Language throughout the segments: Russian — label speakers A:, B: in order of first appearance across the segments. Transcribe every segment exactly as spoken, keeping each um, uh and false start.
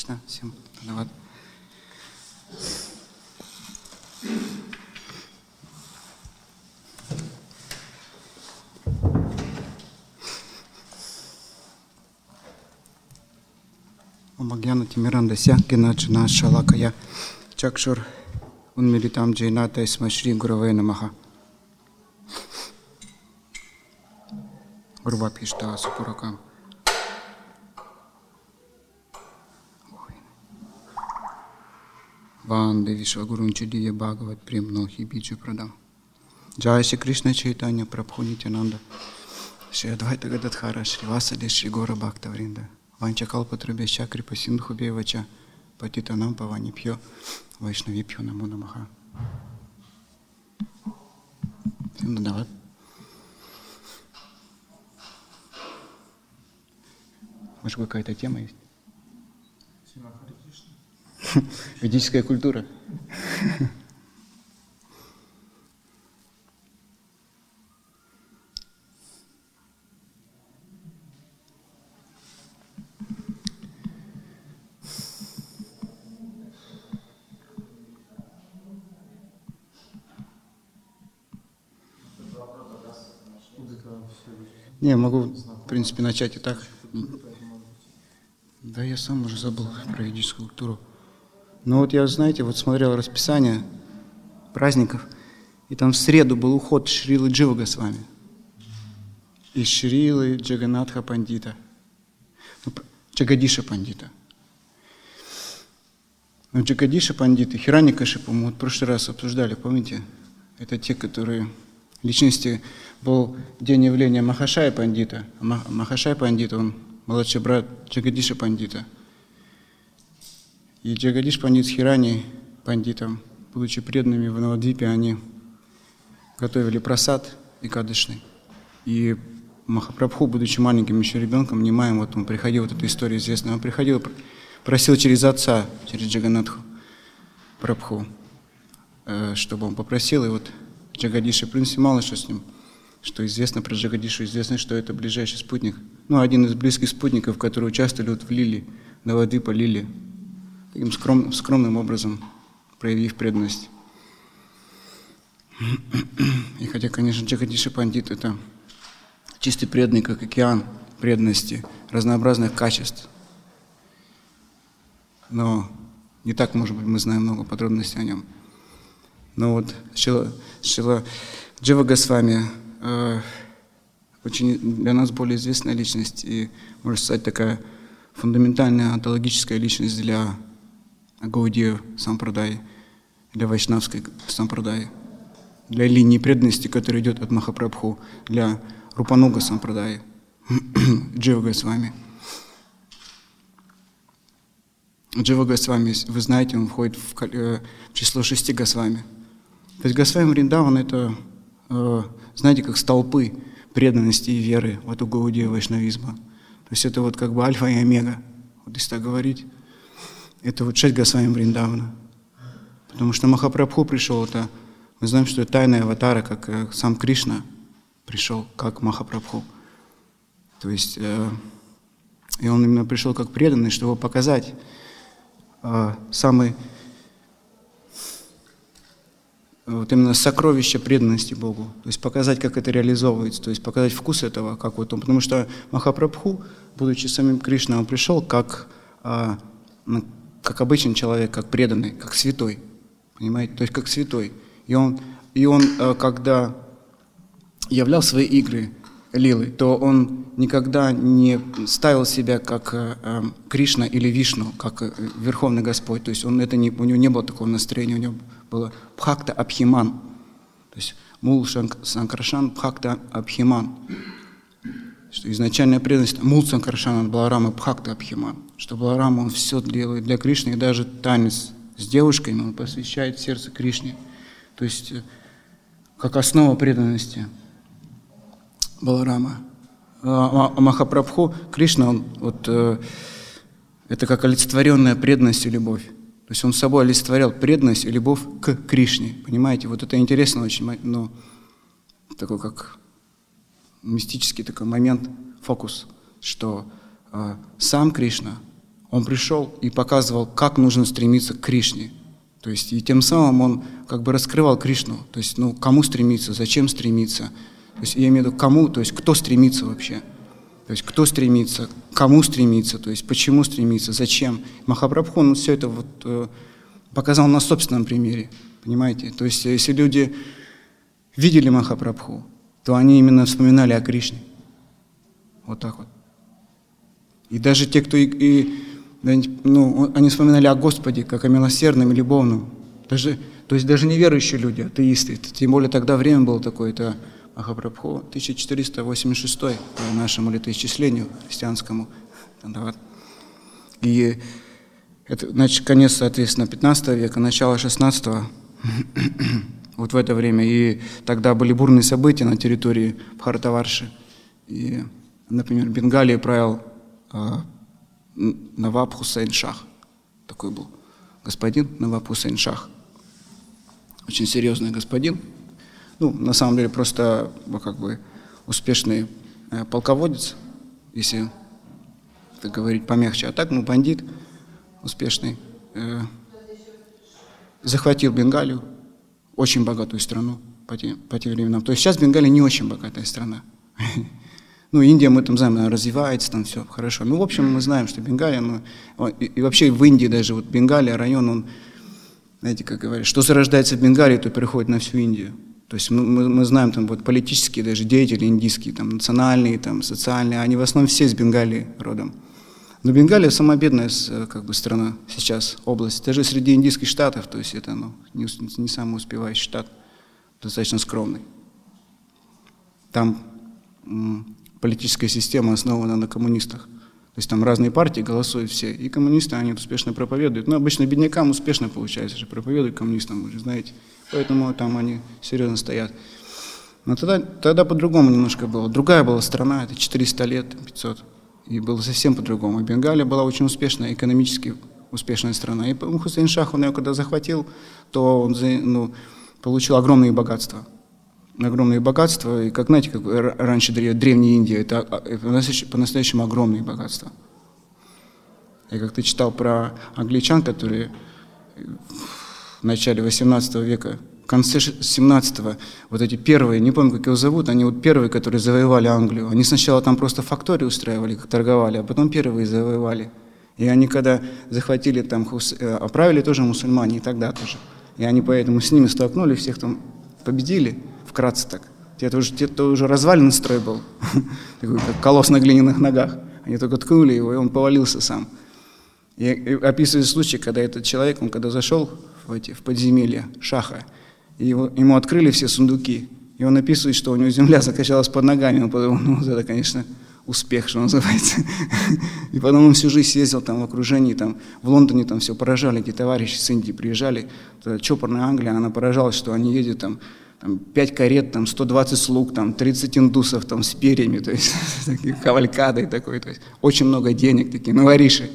A: Кришна. Всем дханавад. Омагьяна Тимирандася Генаджана Шалакая Чакшур Унмилитам Джейната Исмашри Гураве Намаха. Гурва Пишта Супуракам. Ванде Вишвагурунчи Дия Бхагават Примнохи Биджу Прадам. Джай Шри Кришна Чайтанья Прабху Нитянанда Шри Адвайта Гададхара Шри Васади Шри Гора Бхакта Вринда Ванчакалпатрубеща Крипа Синдху Бевача Патитанам Павани Пьо Вайшнави Пьо Намо Намаха. Всем дханавад. Может, какая-то тема есть? Ведическая культура. Не, могу, в принципе, начать и так. Да, я сам уже забыл про ведическую культуру. Но вот я, знаете, вот смотрел расписание праздников, и там в среду был уход Шрилы Джива Госвами и Шрилы Джаганатха Пандита, ну, Джагадиша Пандита. Ну, Джагадиша Пандита и Хираньякашипу мы вот в прошлый раз обсуждали, помните? Это те, которые личности, был день явления Махашая Пандита. Махашая Пандита, он младший брат Джагадиша Пандита. И Джагадиш Пандит с Хирани Пандитом, будучи преданными в Навадвипе, они готовили прасад экадышный. И Махапрабху, будучи маленьким еще ребенком, немаем, вот он приходил, вот эта история известная, он приходил, просил через отца, через Джаганатху Прабху, чтобы он попросил, и вот Джагадиша, в принципе, мало что с ним, что известно про Джагадишу, известно, что это ближайший спутник, ну, один из близких спутников, которые участвовали вот в лиле, Навадвипа лиле, таким скромным, скромным образом проявив преданность. И хотя, конечно, Джагадиша Пандит — это чистый преданный, как океан преданности, разнообразных качеств. Но не так, может быть, мы знаем много подробностей о нем. Но вот Шрила, Шрила Джива Госвами э, очень для нас более известная личность и, можно сказать, такая фундаментальная онтологическая личность для Гаудия Сампрадаи, для Вайшнавской Сампрадаи, для линии преданности, которая идет от Махапрабху, для Рупануга Сампрадаи, Джива Госвами. Джива Госвами, вы знаете, он входит в, в число шести Госвами. То есть Госвами Вриндаван — это, э, знаете, как столпы преданности и веры вот у Гаудия Вайшнавизма. То есть это вот как бы альфа и омега, вот если так говорить. Это вот шесть Госвами Вриндавана. Потому что Махапрабху пришел, это, мы знаем, что это тайная аватара, как э, сам Кришна пришел, как Махапрабху. То есть, э, и он именно пришел как преданный, чтобы показать э, самый, вот именно сокровище преданности Богу. То есть показать, как это реализовывается, то есть показать вкус этого, как вот он. Потому что Махапрабху, будучи самим Кришной, он пришел как, э, как обычный человек, как преданный, как святой. Понимаете? То есть как святой. И он, и он когда являл свои игры, лилы, то он никогда не ставил себя как э, Кришна или Вишну, как э, Верховный Господь. То есть он, это не, у него не было такого настроения, у него было Бхакта Абхиман. То есть Мул Санкаршан Бхакта Абхиман. Что изначальная преданность Мул Санкаршан от Баларама Бхакта Абхиман. Что Баларама он все делает для Кришны, и даже танец с девушками он посвящает сердце Кришне. То есть как основа преданности Баларама. А Махапрабху, Кришна, он, вот, э, это как олицетворенная преданность и любовь. То есть он собой олицетворял преданность и любовь к Кришне. Понимаете, вот это интересно очень, но такой как мистический такой момент, фокус, что э, сам Кришна, Он пришел и показывал, как нужно стремиться к Кришне. То есть, и тем самым он как бы раскрывал Кришну. То есть, ну, кому стремиться, зачем стремиться. То есть, я имею в виду, кому, то есть, кто стремится вообще. То есть, кто стремится, кому стремиться, то есть, почему стремиться, зачем. Махапрабху, он все это вот э, показал на собственном примере, понимаете. То есть, если люди видели Махапрабху, то они именно вспоминали о Кришне. Вот так вот. И даже те, кто и, и ну, они вспоминали о Господе, как о милосердном и любовном. Даже, то есть даже неверующие люди, атеисты. Тем более тогда время было такое, это Махапрабху, тысяча четыреста восемьдесят шестой по нашему летоисчислению христианскому. И это, значит, конец, соответственно, пятнадцатого века, начало шестнадцатого, вот в это время. И тогда были бурные события на территории Бхаратаварши. И, например, Бенгалией правил а, Наваб Хусейн Шах. Такой был господин Наваб Хусейн Шах. Очень серьезный господин. Ну, на самом деле, просто как бы успешный э, полководец, если так говорить помягче. А так, ну, бандит успешный. Э, захватил Бенгалию, очень богатую страну по тем, по тем временам. То есть сейчас Бенгалия не очень богатая страна. Ну, Индия, мы там знаем, она развивается, там все хорошо. Ну, в общем, мы знаем, что Бенгалия, ну, и, и вообще в Индии даже, вот Бенгалия, район, он, знаете, как говорят, что зарождается в Бенгалии, то переходит на всю Индию. То есть мы, мы, мы знаем, там вот политические даже деятели индийские, там, национальные, там, социальные, они в основном все из Бенгалии родом. Но Бенгалия самая бедная как бы, страна сейчас, область, даже среди индийских штатов, то есть это ну, не, не самый успевающий штат, достаточно скромный. Там м, политическая система основана на коммунистах. То есть там разные партии голосуют все, и коммунисты, они успешно проповедуют. Но обычно беднякам успешно получается же проповедуют коммунистам, вы же знаете. Поэтому там они серьезно стоят. Но тогда, тогда по-другому немножко было. Другая была страна, это четыреста лет, пятьсот. И было совсем по-другому. И Бенгалия была очень успешная, экономически успешная страна. И Хусейн Шах, он ее когда захватил, то он ну, получил огромные богатства. Огромные богатства. И как, знаете, как раньше Древняя Индия, это по-настоящему огромные богатства. Я как-то читал про англичан, которые в начале восемнадцатого века, в конце семнадцатого, вот эти первые, не помню, как его зовут, они вот первые, которые завоевали Англию. Они сначала там просто фактории устраивали, как торговали, а потом первые завоевали. И они когда захватили там, оправили тоже мусульмане и тогда тоже. И они поэтому с ними столкнулись, всех там победили, вкратце так. Это уже, это уже разваленный строй был, такой как колосс на глиняных ногах. Они только ткнули его, и он повалился сам. И описывает случай, когда этот человек, он когда зашел в, эти, в подземелье Шаха, и его, ему открыли все сундуки, и он описывает, что у него земля закачалась под ногами, он подумал, ну, это, конечно, успех, что называется. И потом он всю жизнь ездил там в окружении, там, в Лондоне там все поражали, эти товарищи с Индии приезжали, чопорная Англия, она поражалась, что они ездят там, там пять карет, там, сто двадцать слуг, там, тридцать индусов там, с перьями, то есть такие кавалькадой такой, то есть очень много денег, такие новориши.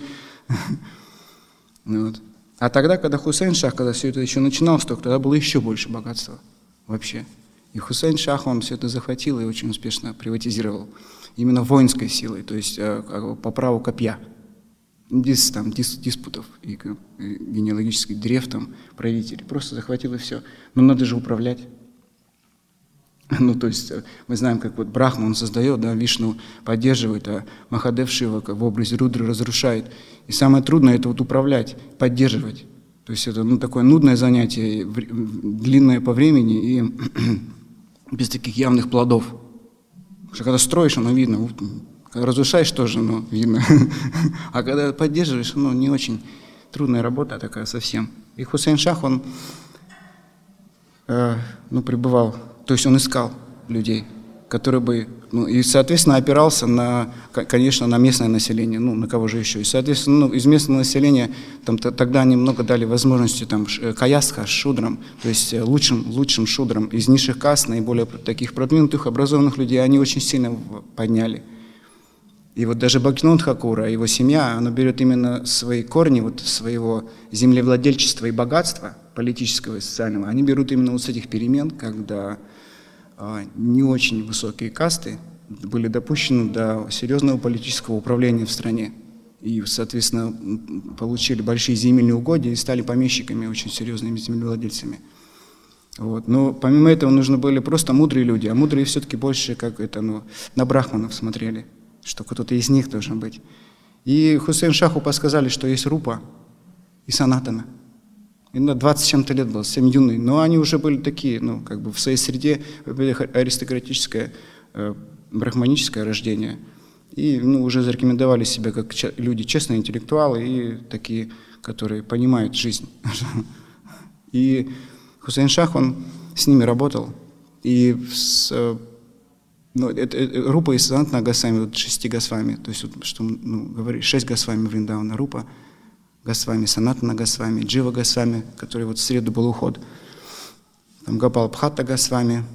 A: Вот. А тогда, когда Хусейн Шах, когда все это еще начиналось, то тогда было еще больше богатства вообще. И Хусейн Шах, он все это захватил и очень успешно приватизировал. Именно воинской силой, то есть по праву копья. Без там, дис, диспутов и, и генеалогических древ, там, правителей. Просто захватил и все. Но надо же управлять. Ну, то есть мы знаем, как вот Брахма, он создает, да, Вишну поддерживает, а Махадев Шива как в образе Рудры разрушает. И самое трудное – это вот управлять, поддерживать. То есть это ну, такое нудное занятие, длинное по времени и без таких явных плодов. Потому что когда строишь, оно видно. Когда разрушаешь, тоже ну, видно. А когда поддерживаешь, ну, не очень трудная работа такая совсем. И Хусейн Шах, он э, ну, пребывал. То есть он искал людей, которые бы, ну, и, соответственно, опирался на, конечно, на местное население, ну, на кого же еще. И, соответственно, ну, из местного населения, там, тогда они много дали возможности, там, каястха, шудрам, то есть лучшим, лучшим шудрам из низших каст, наиболее таких продвинутых, образованных людей, они очень сильно подняли. И вот даже Бхактивинода Тхакура, его семья, она берет именно свои корни, вот своего землевладельчества и богатства, политического и социального, они берут именно вот с этих перемен, когда а, не очень высокие касты были допущены до серьезного политического управления в стране. и, соответственно, получили большие земельные угодья и стали помещиками, очень серьезными землевладельцами. Вот. Но помимо этого нужны были просто мудрые люди, а мудрые все-таки больше как это, ну, на брахманов смотрели, что кто-то из них должен быть. И Хусейн-Шаху подсказали, что есть Рупа и Санатана. И на двадцать с чем-то лет был, совсем юный, но они уже были такие, ну, как бы в своей среде, аристократическое, э, брахманическое рождение. И, ну, уже зарекомендовали себя как люди честные, интеллектуалы и такие, которые понимают жизнь. И Хусейн-Шах, он с ними работал. И с, ну, это, это, Рупа и Санатана Госвами, вот шести Госвами, то есть, вот, что, ну, говорили, шесть Госвами Вриндавана, Рупа Госвами, Санатана Госвами, Джива Госвами, который вот в среду был уход, там Гопал Бхатта Госвами,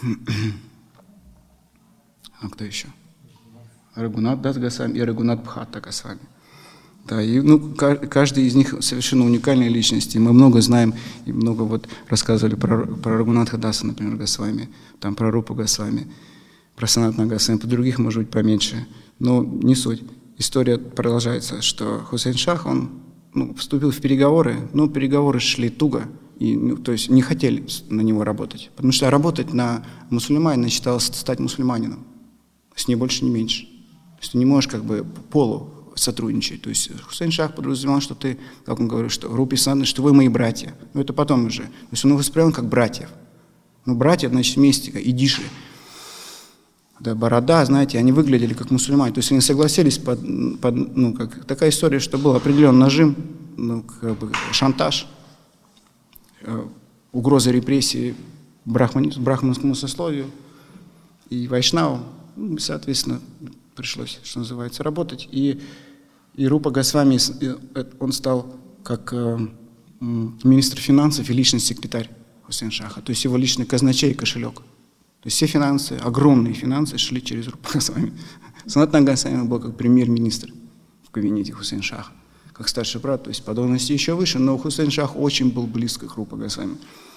A: а кто еще? Рагунат Дас Госвами и Рагунат Бхатта Госвами. Да, и, ну, каждый из них совершенно уникальные личности. Мы много знаем и много вот рассказывали про, про Рагунатха Даса, например, Госвами, там про Рупу Госвами, про Санатана Госвами, про других, может быть, поменьше. Но не суть. История продолжается, что Хусейн-Шах, он, ну, вступил в переговоры, но переговоры шли туго, и, ну, то есть не хотели на него работать. Потому что работать на мусульманина считалось стать мусульманином. То есть не больше, не меньше. То есть ты не можешь как бы полу сотрудничать. То есть Хусейн-Шах подразумевал, что ты, как он говорит, что Рупи Санатана, что вы мои братья. Но это потом уже. То есть он их воспринял как братьев. Ну, братья, значит, вместе, как идиши. Да, борода, знаете, они выглядели как мусульмане. То есть они согласились под, под, ну, как такая история, что был определенный нажим, ну, как бы шантаж, э, угроза репрессий брахмани, брахманскому сословию и вайшнаву. Ну, соответственно, пришлось, что называется, работать. И, и Рупа Госвами, он стал как э, министр финансов и личный секретарь Хусейн-Шаха. То есть его личный казначей и кошелек. То есть все финансы, огромные финансы шли через Рупу Госвами. Санатана Госвами был как премьер-министр в кабинете Хусейн-Шаха, как старший брат, то есть по должности еще выше, но Хусейн-Шах очень был близко к Рупу Госвами.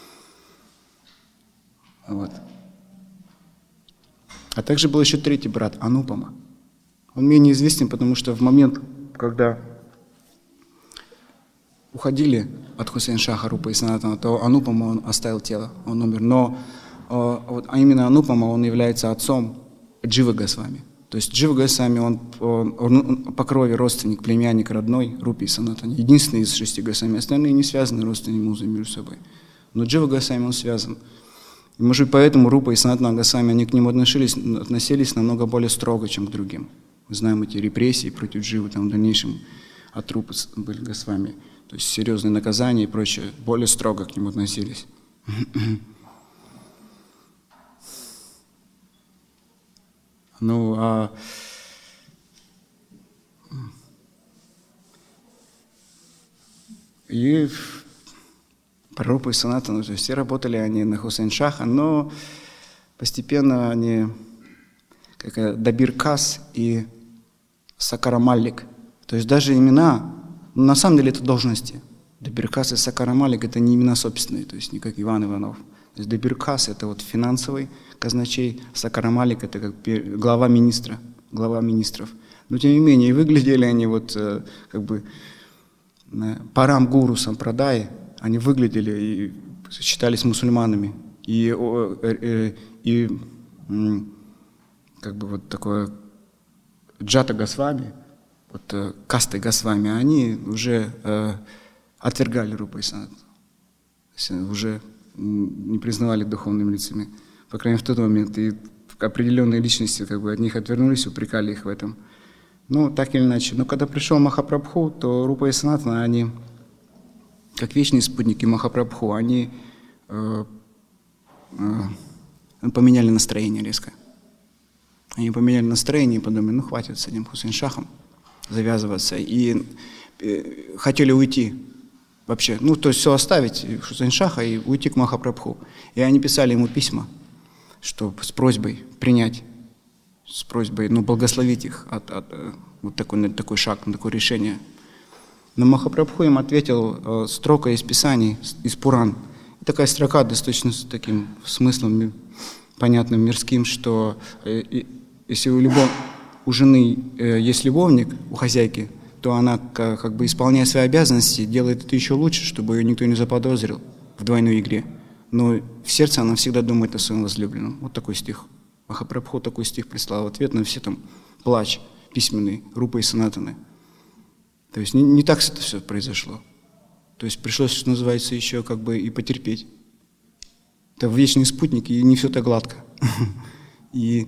A: Вот. А также был еще третий брат, Анупама. Он менее известен, потому что в момент, когда уходили от Хусейн-Шаха Рупа и Санатана, то Анупама он оставил тело, он умер. Но вот, а именно Анупама, он является отцом Дживы Госвами. То есть Джива Госвами, он, он, он по крови родственник, племянник родной Рупи и Санатана. Единственный из шести Госвами. Остальные не связаны родственными узами между собой. Но Джива Госвами, он связан. И, может быть, поэтому Рупа и Санатана Госвами, они к нему относились, относились намного более строго, чем к другим. Мы знаем эти репрессии против Дживы, там в дальнейшем от Рупы были Госвами. То есть серьезные наказания и прочее, более строго к нему относились. Ну, а и про Рупу и Санатану, то есть все работали они на Хусейн-Шаха, но постепенно они, как Дабир Кас и Сакара Малик, то есть даже имена, ну, на самом деле это должности. Дабир Кас и Сакара Малик это не имена собственные, то есть не как Иван Иванов. То есть Дабир Кас это вот финансовый казначей, Сакара Малик это как глава министра, глава министров. Но тем не менее выглядели они вот как бы Парам Гуру Сампрадай, они выглядели и считались мусульманами. И, и, и как бы вот такое Джата Госвами, вот касты Госвами, они уже э, отвергали Рупу и Санатану. Уже не признавали духовными лицами, по крайней мере в тот момент. И определенные личности как бы от них отвернулись, упрекали их в этом. Ну, так или иначе. Но когда пришел Махапрабху, то Рупа и Санатана, они, как вечные спутники Махапрабху, они э, э, поменяли настроение резко. Они поменяли настроение и подумали, ну хватит с этим Хусейн-Шахом завязываться. И э, хотели уйти вообще, ну то есть все оставить Хусейн-Шаха и уйти к Махапрабху. И они писали ему письма, что с просьбой принять, с просьбой, ну, благословить их от, от вот такой, на такой шаг, на такое решение. Но Махапрабху им ответил э, строкой из Писаний, из Пуран. И такая строка достаточно с таким смыслом понятным, мирским, что э, и, если у, любов, у жены э, есть любовник, у хозяйки, то она, как бы исполняя свои обязанности, делает это еще лучше, чтобы ее никто не заподозрил в двойной игре. Но в сердце она всегда думает о своем возлюбленном. Вот такой стих. Махапрабху такой стих прислал в ответ на все там плач письменный Рупы и Санатаны. То есть не, не так это все произошло. То есть пришлось, что называется, еще как бы и потерпеть. Это вечные спутники, и не все так гладко. И,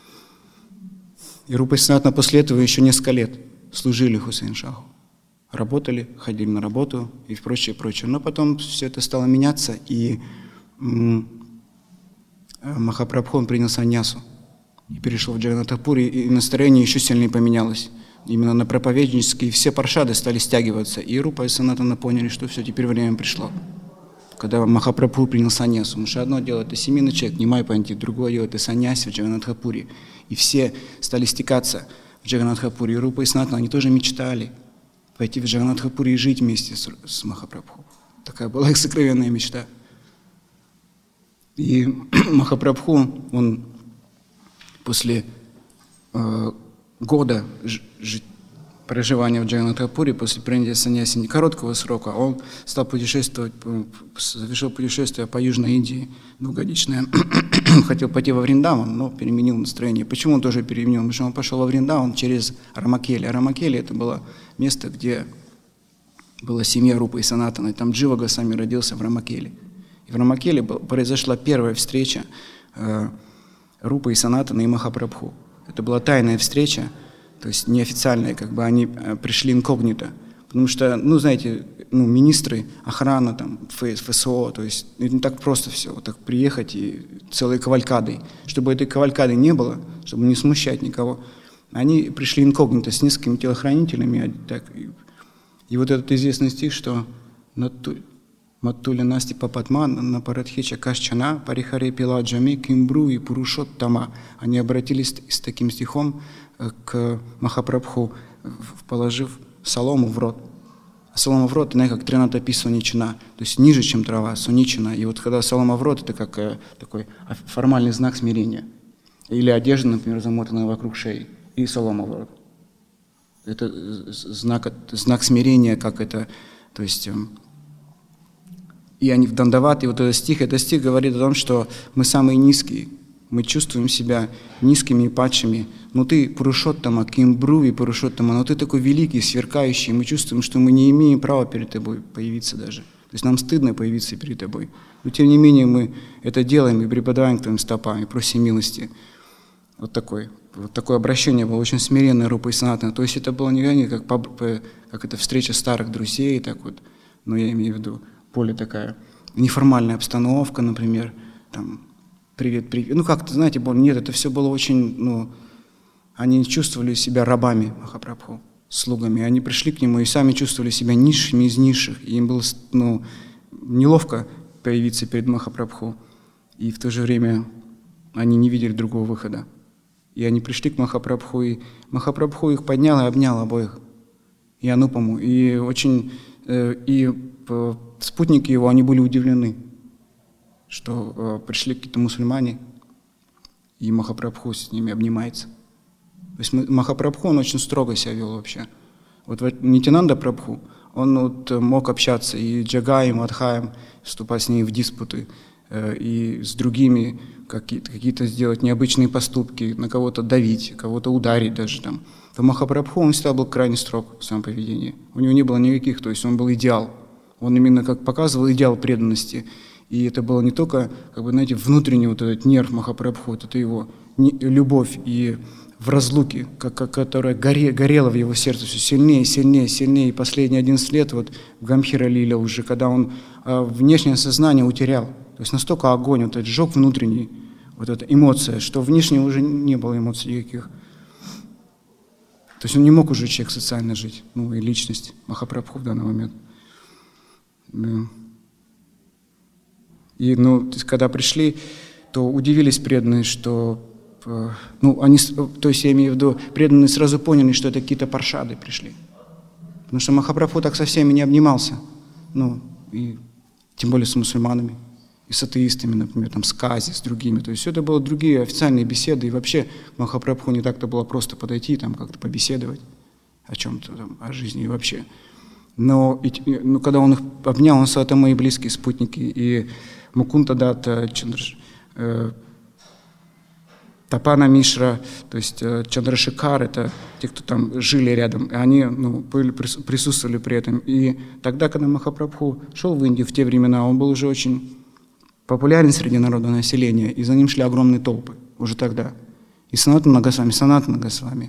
A: и Рупа и Санатана после этого еще несколько лет служили Хусейн Шаху. Работали, ходили на работу и прочее, прочее. Но потом все это стало меняться, и м- Махапрабху он принял саньясу и перешел в Джаганнатхапури, и настроение еще сильнее поменялось. Именно на проповеднические все паршады стали стягиваться, и Рупа и Санатана поняли, что все, теперь время пришло. Когда Махапрабху принял саньясу, потому что одно дело это семейный человек, Нимай Пандит, другое дело это саньяси в Джаганнатхапури. И все стали стекаться в Джаганнатхапури. И Рупа и Санатана, они тоже мечтали пойти в Джаганнатхапури и жить вместе с, с Махапрабху. Такая была их сокровенная мечта. И Махапрабху, он после э, года ж, ж, проживания в Джаганнатхапури, после принятия саньяси не короткого срока, он стал путешествовать, совершил путешествие по Южной Индии двухгодичное. Хотел пойти во Вриндаван, но переменил настроение. Почему он тоже переменил? Потому что он пошел во Вриндаван через Рамакели. А Рамакели — это было место, где была семья Рупы и Санатаны. Там Джива Госвами родился в Рамакели. И в Рамакели произошла первая встреча э, Рупы и Санатаны и Махапрабху. Это была тайная встреча, то есть неофициальная, как бы они э, пришли инкогнито. Потому что, ну, знаете, ну, министры, охрана, там, ФСО, то есть не так просто все, вот так приехать и целой кавалькадой. Чтобы этой кавалькады не было, чтобы не смущать никого, они пришли инкогнито с несколькими телохранителями. Так, и, и вот этот известный стих, что «Маттуля насти папатман на парадхича кашчана парихаре пиладжами кимбру и пурушоттама». Они обратились с таким стихом к Махапрабху, положив солому в рот. А солома в рот, она как тринатапи суничина, то есть ниже, чем трава, суничина. И вот когда солома в рот, это как э, такой формальный знак смирения. Или одежда, например, замотанная вокруг шеи, и солома в рот. Это знак, знак смирения, как это, то есть... Э, и они в Дандават, и вот этот стих, этот стих говорит о том, что мы самые низкие, мы чувствуем себя низкими и падшими. Но ты Пурушоттама, Кимбруви Пурушоттама, но ты такой великий, сверкающий, мы чувствуем, что мы не имеем права перед тобой появиться даже. То есть нам стыдно появиться перед тобой. Но тем не менее мы это делаем и преподаем к твоим стопам, и просим милости. Вот такое. Вот такое обращение было очень смиренное Рупы и Санатаны. То есть это было не как, как это встреча старых друзей, так вот, но я имею в виду более такая неформальная обстановка, например, там, привет, привет. Ну, как-то, знаете, нет, это все было очень, ну, они чувствовали себя рабами Махапрабху, слугами. Они пришли к нему и сами чувствовали себя низшими из низших. И им было, ну, неловко появиться перед Махапрабху. И в то же время они не видели другого выхода. И они пришли к Махапрабху, и Махапрабху их поднял и обнял обоих. И Анупаму. И очень... Э, и э, спутники его, они были удивлены, что э, пришли какие-то мусульмане, и Махапрабху с ними обнимается. То есть Махапрабху, он очень строго себя вел вообще. Вот Нитянанда Прабху, он вот мог общаться и с Джагаем, Адхаем, вступать с ней в диспуты, э, и с другими какие-то, какие-то сделать необычные поступки, на кого-то давить, кого-то ударить даже там. То Махапрабху, он всегда был крайне строг в своем поведении. У него не было никаких, то есть он был идеал. Он именно как показывал идеал преданности. И это было не только, как бы, знаете, внутренний вот этот нерв Махапрабху, вот это его любовь и в разлуке, как, как, которая горе, горела в его сердце все сильнее, сильнее, сильнее. И последние одиннадцать лет вот в Гамбхира Лиле уже, когда он э, внешнее сознание утерял. То есть настолько огонь, вот этот сжег внутренний, вот эта эмоция, что внешне уже не было эмоций никаких. То есть он не мог уже человек социально жить, ну и личность Махапрабху в данный момент. И, ну, когда пришли, то удивились преданные, что, ну, они, то есть я имею в виду, преданные сразу поняли, что это какие-то паршады пришли. Потому что Махапрабху так со всеми не обнимался, ну, и тем более с мусульманами, и с атеистами, например, там, с Кази, с другими. То есть все это было другие официальные беседы, и вообще Махапрабху не так-то было просто подойти, там, как-то побеседовать. о чем-то там, о жизни и вообще. Но, и, но когда он их обнял, он сказал, это мои близкие спутники. И Мукунта Датта, Чандр, э, Тапана Мишра, то есть э, Чандрашикар, это те, кто там жили рядом, и они ну, были, присутствовали при этом. И тогда, когда Махапрабху шел в Индию в те времена, он был уже очень популярен среди народного населения, и за ним шли огромные толпы уже тогда. И Санатана Госвами, Санатана Госвами,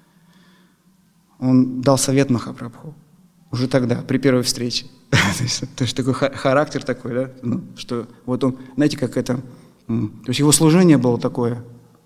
A: он дал совет Махапрабху уже тогда, при первой встрече. То есть такой характер такой, да, ну, что вот он, знаете, как это, то есть его служение было такое.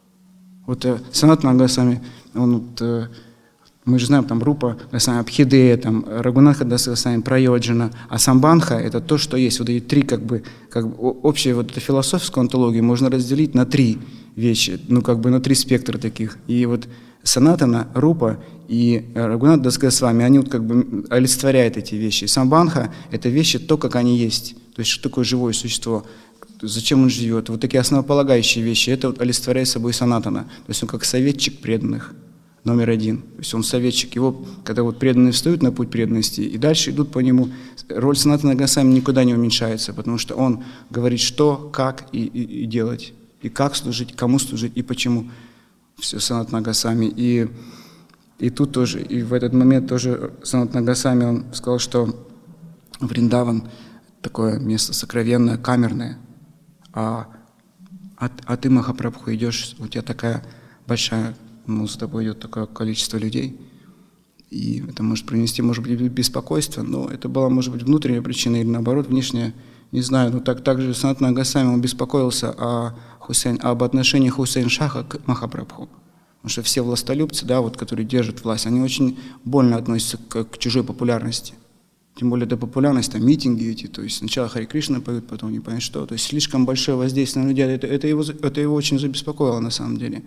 A: Вот Санатана Госвами, он вот, мы же знаем, там Рупа Госвами Абхидея, там Рагунатха Госвами Прайоджана, а Самбанха — это то, что есть. Вот эти три, как бы, как бы общая вот эта философскую антологию можно разделить на три вещи, ну как бы на три спектра таких. И вот Санатана, Рупа и Рагунат Дас Госвами, они вот как бы олицетворяют эти вещи. Самбанха — это вещи то, как они есть. То есть что такое живое существо, зачем он живет. Вот такие основополагающие вещи, это вот олицетворяет собой Санатана. То есть он как советчик преданных, номер один. То есть он советчик. Его, когда вот преданные встают на путь преданности и дальше идут по нему, роль Санатана Госвами никуда не уменьшается, потому что он говорит, что, как и, и, и делать. И как служить, кому служить и почему. Все Санатана Госвами. И, и тут тоже, и в этот момент тоже Санатана Госвами, он сказал, что Вриндаван такое место сокровенное, камерное, а, а, а ты, Махапрабху, идешь, у тебя такая большая, ну, с тобой идет такое количество людей, и это может принести, может быть, беспокойство, но это была, может быть, внутренняя причина или, наоборот, внешняя, не знаю, но так, также Санатана Госвами, он беспокоился о Хусейн, об отношении Хусейн Шаха к Махапрабху. Потому что все властолюбцы, да, вот, которые держат власть, они очень больно относятся к, к чужой популярности. Тем более это популярность, там митинги эти, то есть сначала Хари Кришна поют, потом не понять что. То есть слишком большое воздействие на людей, это, это, его, это его очень забеспокоило на самом деле.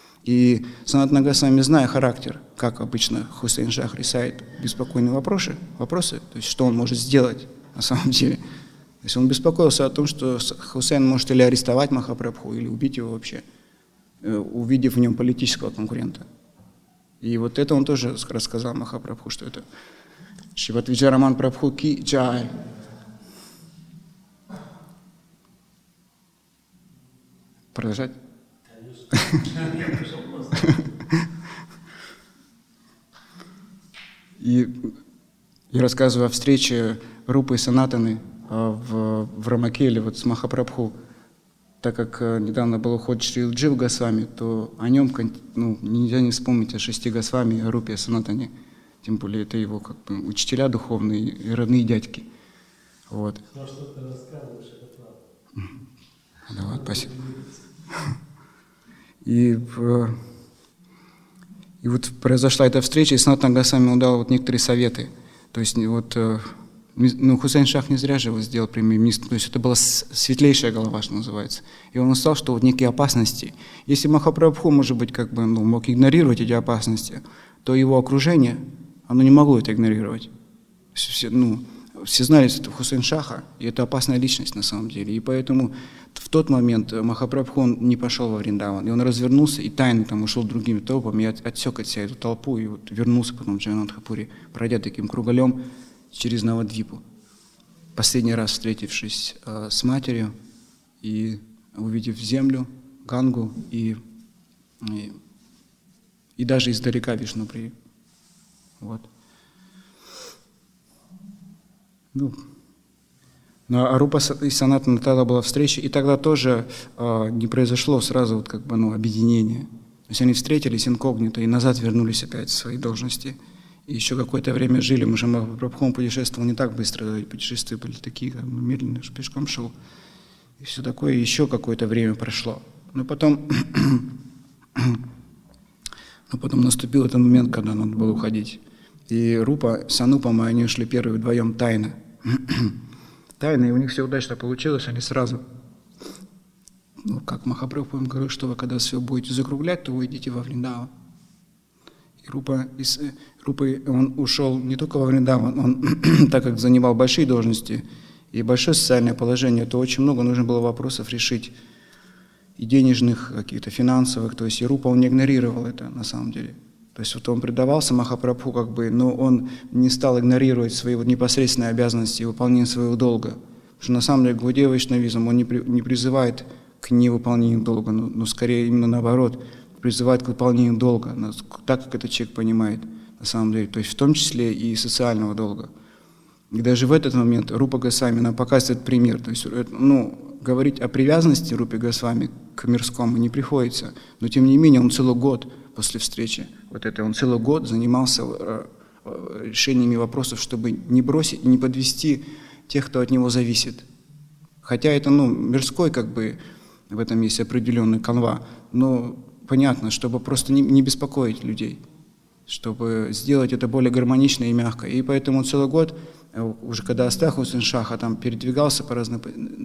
A: И Санатана Госвами, зная характер, как обычно Хусейн Шах решает беспокойные вопросы, вопросы, то есть что он может сделать на самом деле. То есть он беспокоился о том, что Хусейн может или арестовать Махапрабху, или убить его вообще, увидев в нем политического конкурента. И вот это он тоже рассказал Махапрабху, что это Шриват Виджараман Прабху ки джай. Продолжать? И я рассказываю о встрече Рупы и Санатаны в, в Рамакеле вот с Махапрабху. Так как недавно был уход Шри Джива Госвами, то о нем ну, нельзя не вспомнить о шести Госвами, о Рупе и Санатане. Тем более это его как бы учителя духовные и родные дядьки. Вот.
B: То, что ты рассказываешь, это правда.
A: Давай, спасибо. И, и вот произошла эта встреча, и Санатана Госвами он дал вот некоторые советы. То есть вот, ну, Хусейн Шах не зря же его сделал премьер-министром, то есть это была светлейшая голова, что называется. И он сказал, что вот некие опасности, если Махапрабху, может быть, как бы, ну, мог игнорировать эти опасности, то его окружение, оно не могло это игнорировать. Все, ну, все знали, что это Хусейн Шаха, и это опасная личность на самом деле. И поэтому в тот момент Махапрабху он не пошел во Вриндаван, и он развернулся и тайно там ушел другими толпами, и отсек от себя эту толпу, и вот вернулся потом в Джаганатхапури, пройдя таким круголем через Навадвипу. Последний раз встретившись э, с матерью и увидев землю, Гангу и, и, и даже издалека Вишнуприю. Вот. Ну, ну, а Рупа и Санатана тогда была встреча, и тогда тоже э, не произошло сразу вот как бы, ну, объединение. То есть они встретились инкогнито и назад вернулись опять в свои должности. И еще какое-то время жили. Мы же Махапрабху путешествовал не так быстро, путешествия были такие, как бы медленно, пешком шел. И все такое, и еще какое-то время прошло. Но потом, но потом наступил этот момент, когда надо было уходить. И Рупа с Анупамой, они ушли первые вдвоем тайно. Тайно, и у них все удачно получилось, они сразу, ну, как Махапрабху им говорил, что вы когда все будете закруглять, то вы идите во Вриндаван. И Рупа, из, Рупа, он ушел не только во Вриндаван, он, так как занимал большие должности и большое социальное положение, то очень много нужно было вопросов решить, и денежных, каких-то финансовых, то есть и Рупа, он не игнорировал это на самом деле. То есть вот он предавался Махапрабху, как бы, но он не стал игнорировать свои вот непосредственные обязанности и выполнение своего долга. Потому что на самом деле Гаудия Вайшнавизм, он не, при, не призывает к невыполнению долга, но, но скорее именно наоборот, призывает к выполнению долга, так как этот человек понимает на самом деле, то есть в том числе и социального долга. И даже в этот момент Рупа Госвами нам показывает пример. То есть, ну, говорить о привязанности Рупы Госвами к мирскому не приходится, но тем не менее он целый год после встречи, вот это, он целый год занимался решениями вопросов, чтобы не бросить и не подвести тех, кто от него зависит. Хотя это, ну, мирской, как бы, в этом есть определенная канва, но понятно, чтобы просто не, не беспокоить людей, чтобы сделать это более гармонично и мягко. И поэтому целый год, уже когда Астах Хусейн Шаха там передвигался по разным...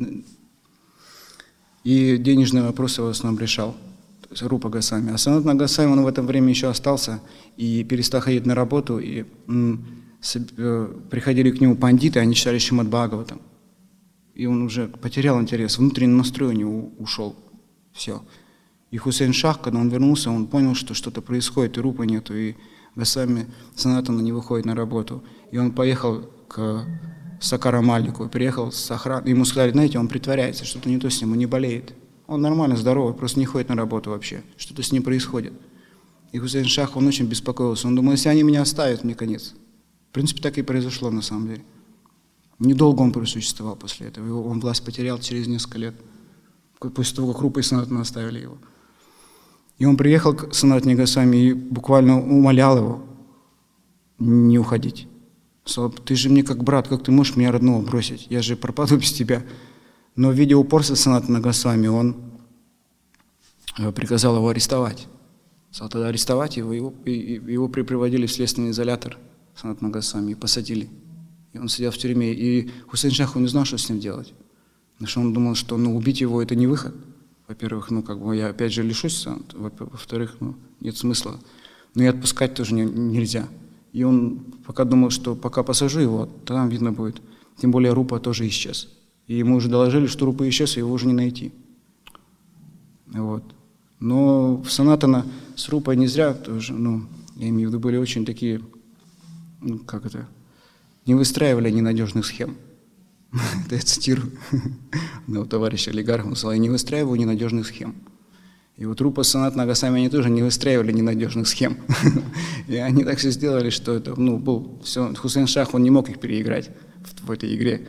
A: и денежные вопросы в основном решал, то есть Рупа Госвами. А Санатана Госвами, он в это время еще остался и перестал ходить на работу, и м, с, э, приходили к нему пандиты, они читали Шримад Бхагаватам. И он уже потерял интерес, внутренний настрой у него ушел. Все. И Хусейн Шах, когда он вернулся, он понял, что что-то происходит, и Рупы нету, и Госвами Санатана не выходит на работу. И он поехал к Сакара Малику, приехал с охраной. Ему сказали, знаете, он притворяется, что-то не то с ним, он не болеет. Он нормально, здоровый, просто не ходит на работу вообще. Что-то с ним происходит. И Хусейн Шах, он очень беспокоился. Он думал, если они меня оставят, мне конец. В принципе, так и произошло на самом деле. Недолго он просуществовал после этого. Его, он власть потерял через несколько лет, после того, как Рупа и Санатана оставили его. И он приехал к Санатане Госвами и буквально умолял его не уходить. Сказал, ты же мне как брат, как ты можешь меня родного бросить? Я же пропаду без тебя. Но, видя упорство Санатана Госвами, он приказал его арестовать. Сказал тогда арестовать его, его, его припроводили в следственный изолятор Санатана Госвами и посадили. И он сидел в тюрьме, и Хусейн Шах не знал, что с ним делать. Потому что он думал, что ну, убить его – это не выход. Во-первых, ну, как бы я опять же лишусь, во-вторых, ну, нет смысла. Но и отпускать тоже не, нельзя. И он пока думал, что пока посажу его, тогда видно будет. Тем более Рупа тоже исчез. И ему уже доложили, что Рупа исчез, и его уже не найти. Вот. Но в Санатана с Рупой не зря тоже, ну, я имею в виду, были очень такие, ну, как это, не выстраивали ненадежных схем. Это я цитирую одного товарища олигарха, он сказал, я не выстраиваю ненадежных схем. И вот Рупа с Санатана Госвами, они тоже не выстраивали ненадежных схем. И они так все сделали, что это, ну, был, все, Хусейн Шах, он не мог их переиграть в, в этой игре.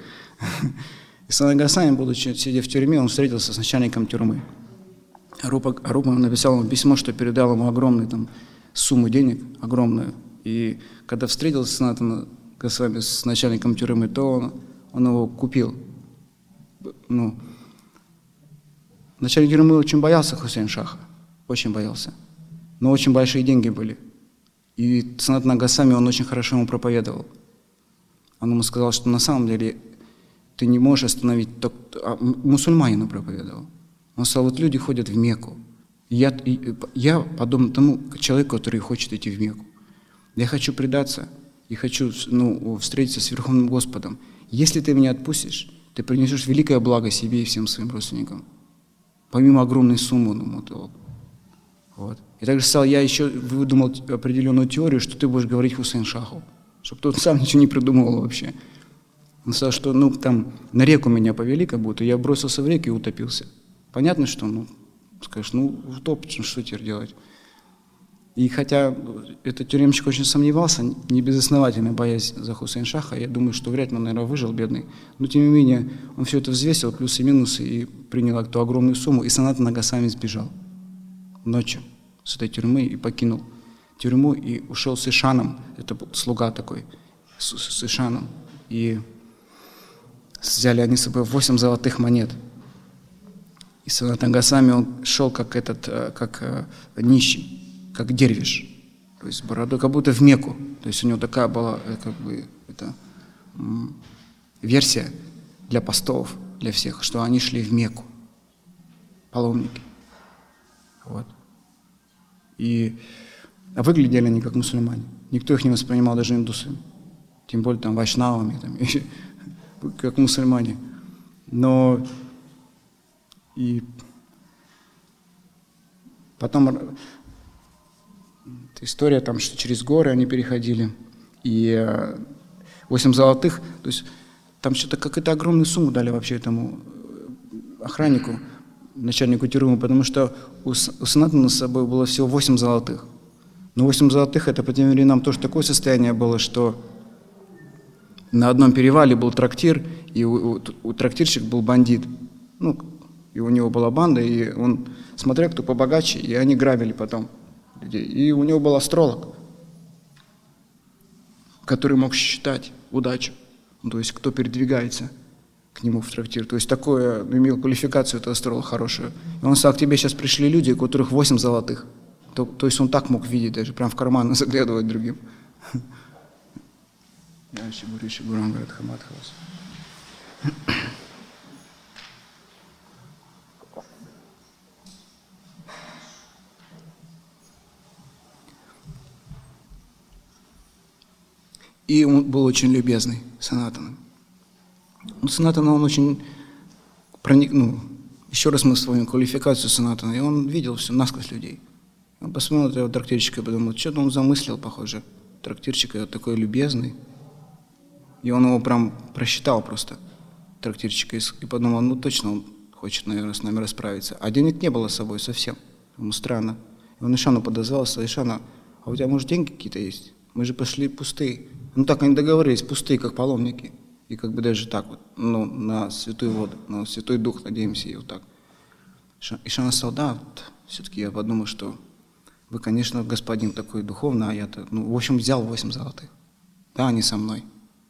A: И Санатана Госвами, будучи сидя в тюрьме, он встретился с начальником тюрьмы. А Рупа, а Рупа написал ему письмо, что передал ему огромную там, сумму денег, огромную. И когда встретился Санатана Госвами с начальником тюрьмы, то он, он его купил. Ну, начальник тюрьмы очень боялся Хусейн Шаха, очень боялся. Но очень большие деньги были. И Санатана Госвами, он очень хорошо ему проповедовал. Он ему сказал, что на самом деле ты не можешь остановить, а мусульманину проповедовал. Он сказал, вот люди ходят в Мекку. Я, я подобно тому человеку, который хочет идти в Мекку. Я хочу предаться и хочу, ну, встретиться с Верховным Господом. Если ты меня отпустишь, ты принесешь великое благо себе и всем своим родственникам. Помимо огромной суммы он ему дал. Вот. И также сказал, я еще выдумал определенную теорию, что ты будешь говорить Хусейн Шаху, чтобы тот сам ничего не придумывал вообще. Он сказал, что ну, там на реку меня повели, как будто я бросился в реку и утопился. Понятно, что, ну, скажешь, ну, утоп, что теперь делать? И хотя этот тюремщик очень сомневался, не безосновательно боясь за Хусейн Шаха, я думаю, что вряд ли он, наверное, выжил, бедный. Но, тем не менее, он все это взвесил, плюсы и минусы, и принял эту огромную сумму, и Санатана Госвами сбежал ночью с этой тюрьмы и покинул тюрьму, и ушел с Ишаном, это был слуга такой, с, с Ишаном, и взяли они с собой восемь золотых монет. И Санатана Госвами, он шел как этот, как нищий, как дервиш, то есть бородой, как будто в Мекку. То есть у него такая была, как бы, это, м, версия для постов, для всех, что они шли в Мекку, паломники. Вот. И а выглядели они как мусульмане. Никто их не воспринимал даже индусами, тем более там вайшнавами, там, как мусульмане. Но и потом Это история там, что через горы они переходили. И восемь золотых, то есть там что-то какую-то огромную сумму дали вообще этому охраннику, начальнику тюрьмы, потому что у, у Санатана с собой было всего восемь золотых. Но восемь золотых — это по тем временам тоже такое состояние было, что на одном перевале был трактир, и у, у, у трактирщик был бандит. Ну, и у него была банда, и он смотрел, кто побогаче, и они грабили потом людей. И у него был астролог, который мог считать удачу, ну, то есть кто передвигается к нему в трактир. То есть такое, имел квалификацию, это астролог хорошую. И он сказал: к тебе сейчас пришли люди, у которых восемь золотых. То, то есть он так мог видеть, даже прям в карман заглядывать другим. И он был очень любезный с Санатаном. Ну, Санатана он очень проник, ну, еще раз мы вспомним квалификацию Санатана, и он видел все насквозь людей. Он посмотрел на этого трактирщика и подумал, что-то он замыслил, похоже. Трактирщик этот такой любезный. И он его прям просчитал просто, трактирщика, и подумал, ну точно он хочет, наверное, с нами расправиться. А денег не было с собой совсем. Ему странно. И он Ишану подозвался: Ишана, а у тебя, может, деньги какие-то есть? Мы же пошли пустые. Ну так они договорились, пустые, как паломники. И как бы даже так вот, ну, на святую воду, на Святой Дух надеемся, и вот так. Ишана сказал: да, вот, все-таки я подумал, что вы, конечно, господин такой духовный, а я-то, ну, в общем, взял восемь золотых. Да, они со мной.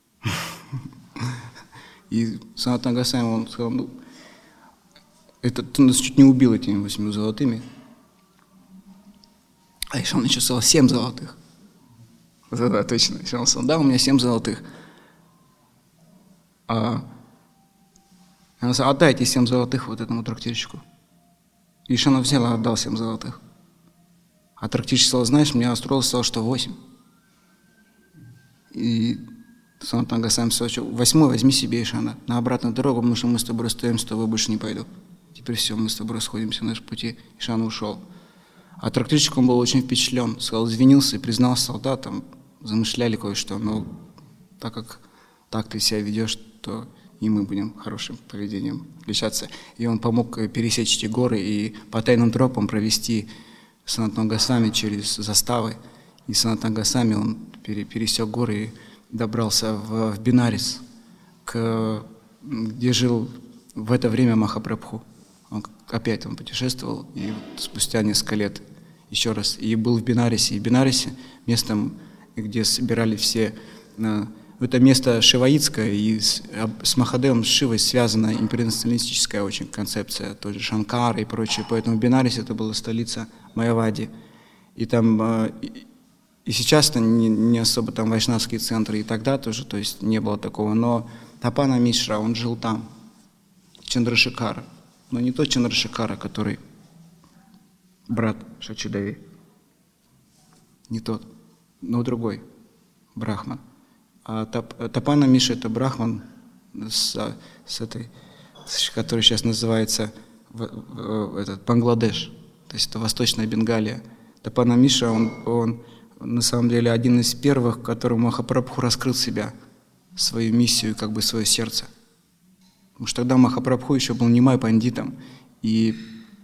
A: И Санатан Госвами, он сказал: ну, это ты нас чуть не убил этими восьмью золотыми. А Ишан еще сказал: семь золотых. Да, да, точно. Ишан сказал: да, у меня семь золотых. А он сказал: отдайте семь золотых вот этому трактирщику. И Ишан взял и отдал семь золотых. А трактирщик сказал: знаешь, мне астролог сказал, что восемь. И Санатан Госвами сказал: что восьмой возьми себе, Ишана, на обратную дорогу, потому что мы с тобой расстаем, с тобой больше не пойду. Теперь все, мы с тобой расходимся на нашем пути. Ишан ушел. А трактирщик, он был очень впечатлен, сказал, извинился и признался: солдатам, замышляли кое-что, но так как так ты себя ведешь, то и мы будем хорошим поведением отличаться. И он помог пересечь эти горы и по тайным тропам провести Санатана Госвами через заставы. И Санатан Госвами, он пересек горы и добрался в, в Бинарис, к, где жил в это время Махапрабху. Он опять он путешествовал, и вот спустя несколько лет еще раз, и был в Бинарисе. И в Бинарисе, местом, где собирали все, это место шиваитское, и с, с Махадевом, с Шивой связана империалистическая очень концепция, тоже Шанкара и прочее. Поэтому Бинарис это была столица Майявади. И там, и, и сейчас-то не, не особо там вайшнавские центры, и тогда тоже, то есть не было такого. Но Тапана Мишра, он жил там, Чандрашикара. Но не тот Чандрашикара, который брат Шачидави. Не тот, но другой, Брахман. А Тап, Тапана Миша — это Брахман, с, с этой, который сейчас называется в, в, этот, Бангладеш, то есть это Восточная Бенгалия. Тапана Миша, он, он на самом деле один из первых, которому Махапрабху раскрыл себя, свою миссию, как бы свое сердце. Потому что тогда Махапрабху еще был нимай пандитом, и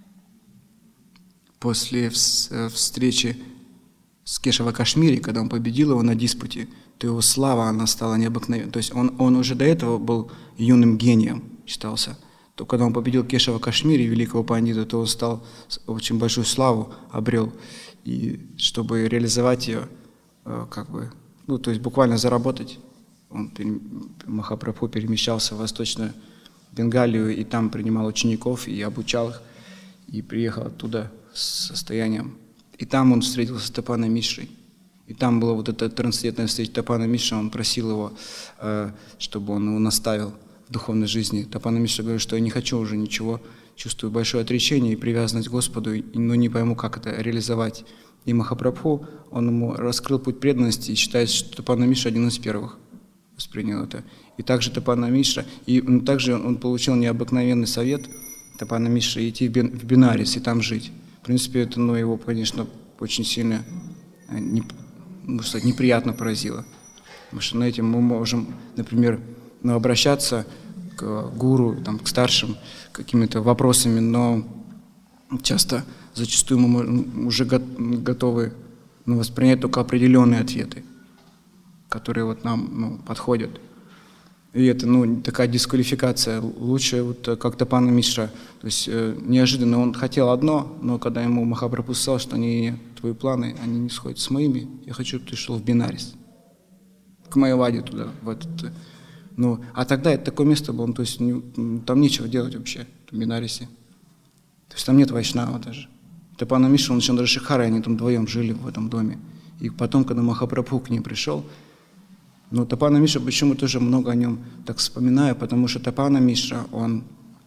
A: после встречи с Кешава Кашмири, когда он победил его на диспуте, то его слава, она стала необыкновенной. То есть он, он уже до этого был юным гением, считался. То когда он победил Кешава Кашмири, великого пандита, то он стал, очень большую славу обрел. И чтобы реализовать ее, как бы, ну, то есть буквально заработать, он, Махапрабху перемещался в Восточную Бенгалию, и там принимал учеников и обучал их, и приехал оттуда с состоянием. И там он встретился с Тапаной Мишрой. И там была вот эта трансцендентная встреча Тапана Мишра, он просил его, чтобы он его наставил в духовной жизни. Тапана Мишра говорит, что я не хочу уже ничего, чувствую большое отречение и привязанность к Господу, но не пойму, как это реализовать. И Махапрабху, он ему раскрыл путь преданности и считает, что Тапана Мишра один из первых воспринял это. И также Тапана Мишра, и также он получил необыкновенный совет Тапана Мишра идти в Бинарис и там жить. В принципе, это, ну, его, конечно, очень сильно не, ну, что неприятно поразило. Потому что на этим мы можем, например, ну, обращаться к гуру, там, к старшим какими-то вопросами, но часто, зачастую мы уже готовы ну, воспринять только определенные ответы, которые вот нам ну, подходят. И это ну, такая дисквалификация. Лучше, вот, как Тапана Мишра, то есть э, неожиданно он хотел одно, но когда ему Махапрабху сказал, что они, твои планы, они не сходят с моими, я хочу, чтобы ты шел в Бинарис, к Майяваде туда, в этот. Ну, а тогда это такое место было, ну, то есть не, там нечего делать вообще, в Бинарисе. То есть там нет вайшнава даже. Тапана Мишра, он Чандрашекхара, они там вдвоем жили в этом доме. И потом, когда Махапрабху к ним пришел, ну, Тапана Мишра, почему тоже много о нем так вспоминаю, потому что Тапана Мишра, он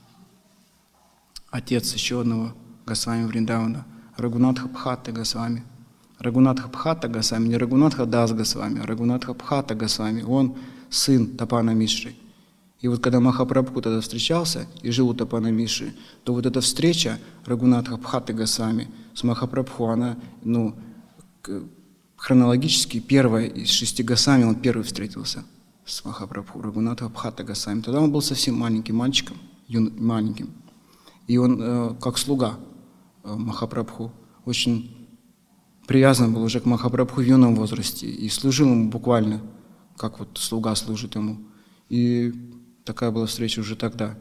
A: отец еще одного Госвами Вриндавана, Рагунатха Бхатта Госвами. Рагунатха Бхатта Госвами, не Рагунатха Дас Госвами, а Рагунатха Бхатта Госвами, он сын Тапана Мишры. И вот когда Махапрабху тогда встречался и жил у Тапана Мишры, то вот эта встреча Рагунатха Бхатты Госвами с Махапрабху, она, ну, хронологически первая из шести Госвами, он первый встретился с Махапрабху, Рагунатха Бхатта Госвами. Тогда он был совсем маленьким мальчиком, юн, маленьким. И он, э, как слуга э, Махапрабху, очень привязан был уже к Махапрабху в юном возрасте и служил ему буквально, как вот слуга служит ему. И такая была встреча уже тогда.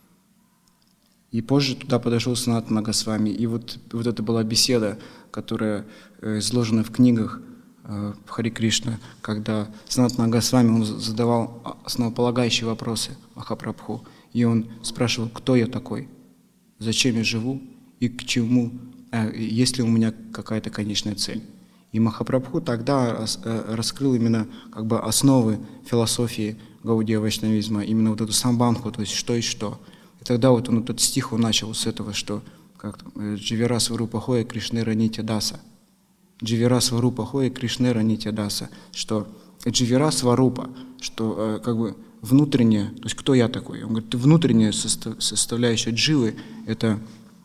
A: И позже туда подошел Санатана Госвами. И вот, вот это была беседа, которая э, изложена в книгах э, Хари Кришна, когда Санатана Госвами он задавал основополагающие вопросы Махапрабху. И он спрашивал, кто я такой, зачем я живу и к чему, э, есть ли у меня какая-то конечная цель. И Махапрабху тогда рас, э, раскрыл именно как бы основы философии Гаудия Вайшнавизма, именно вот эту самбанху, то есть что и что. И тогда вот он, этот стих он начал с этого, что как Дживира Сварупа Хоя Кришнера Нитя Даса. Дживира Сварупа Хоя Кришнера Нитя Даса. Что Дживира Сварупа, что э, как бы внутреннее, то есть кто я такой? Он говорит, внутренняя составляющая дживы – это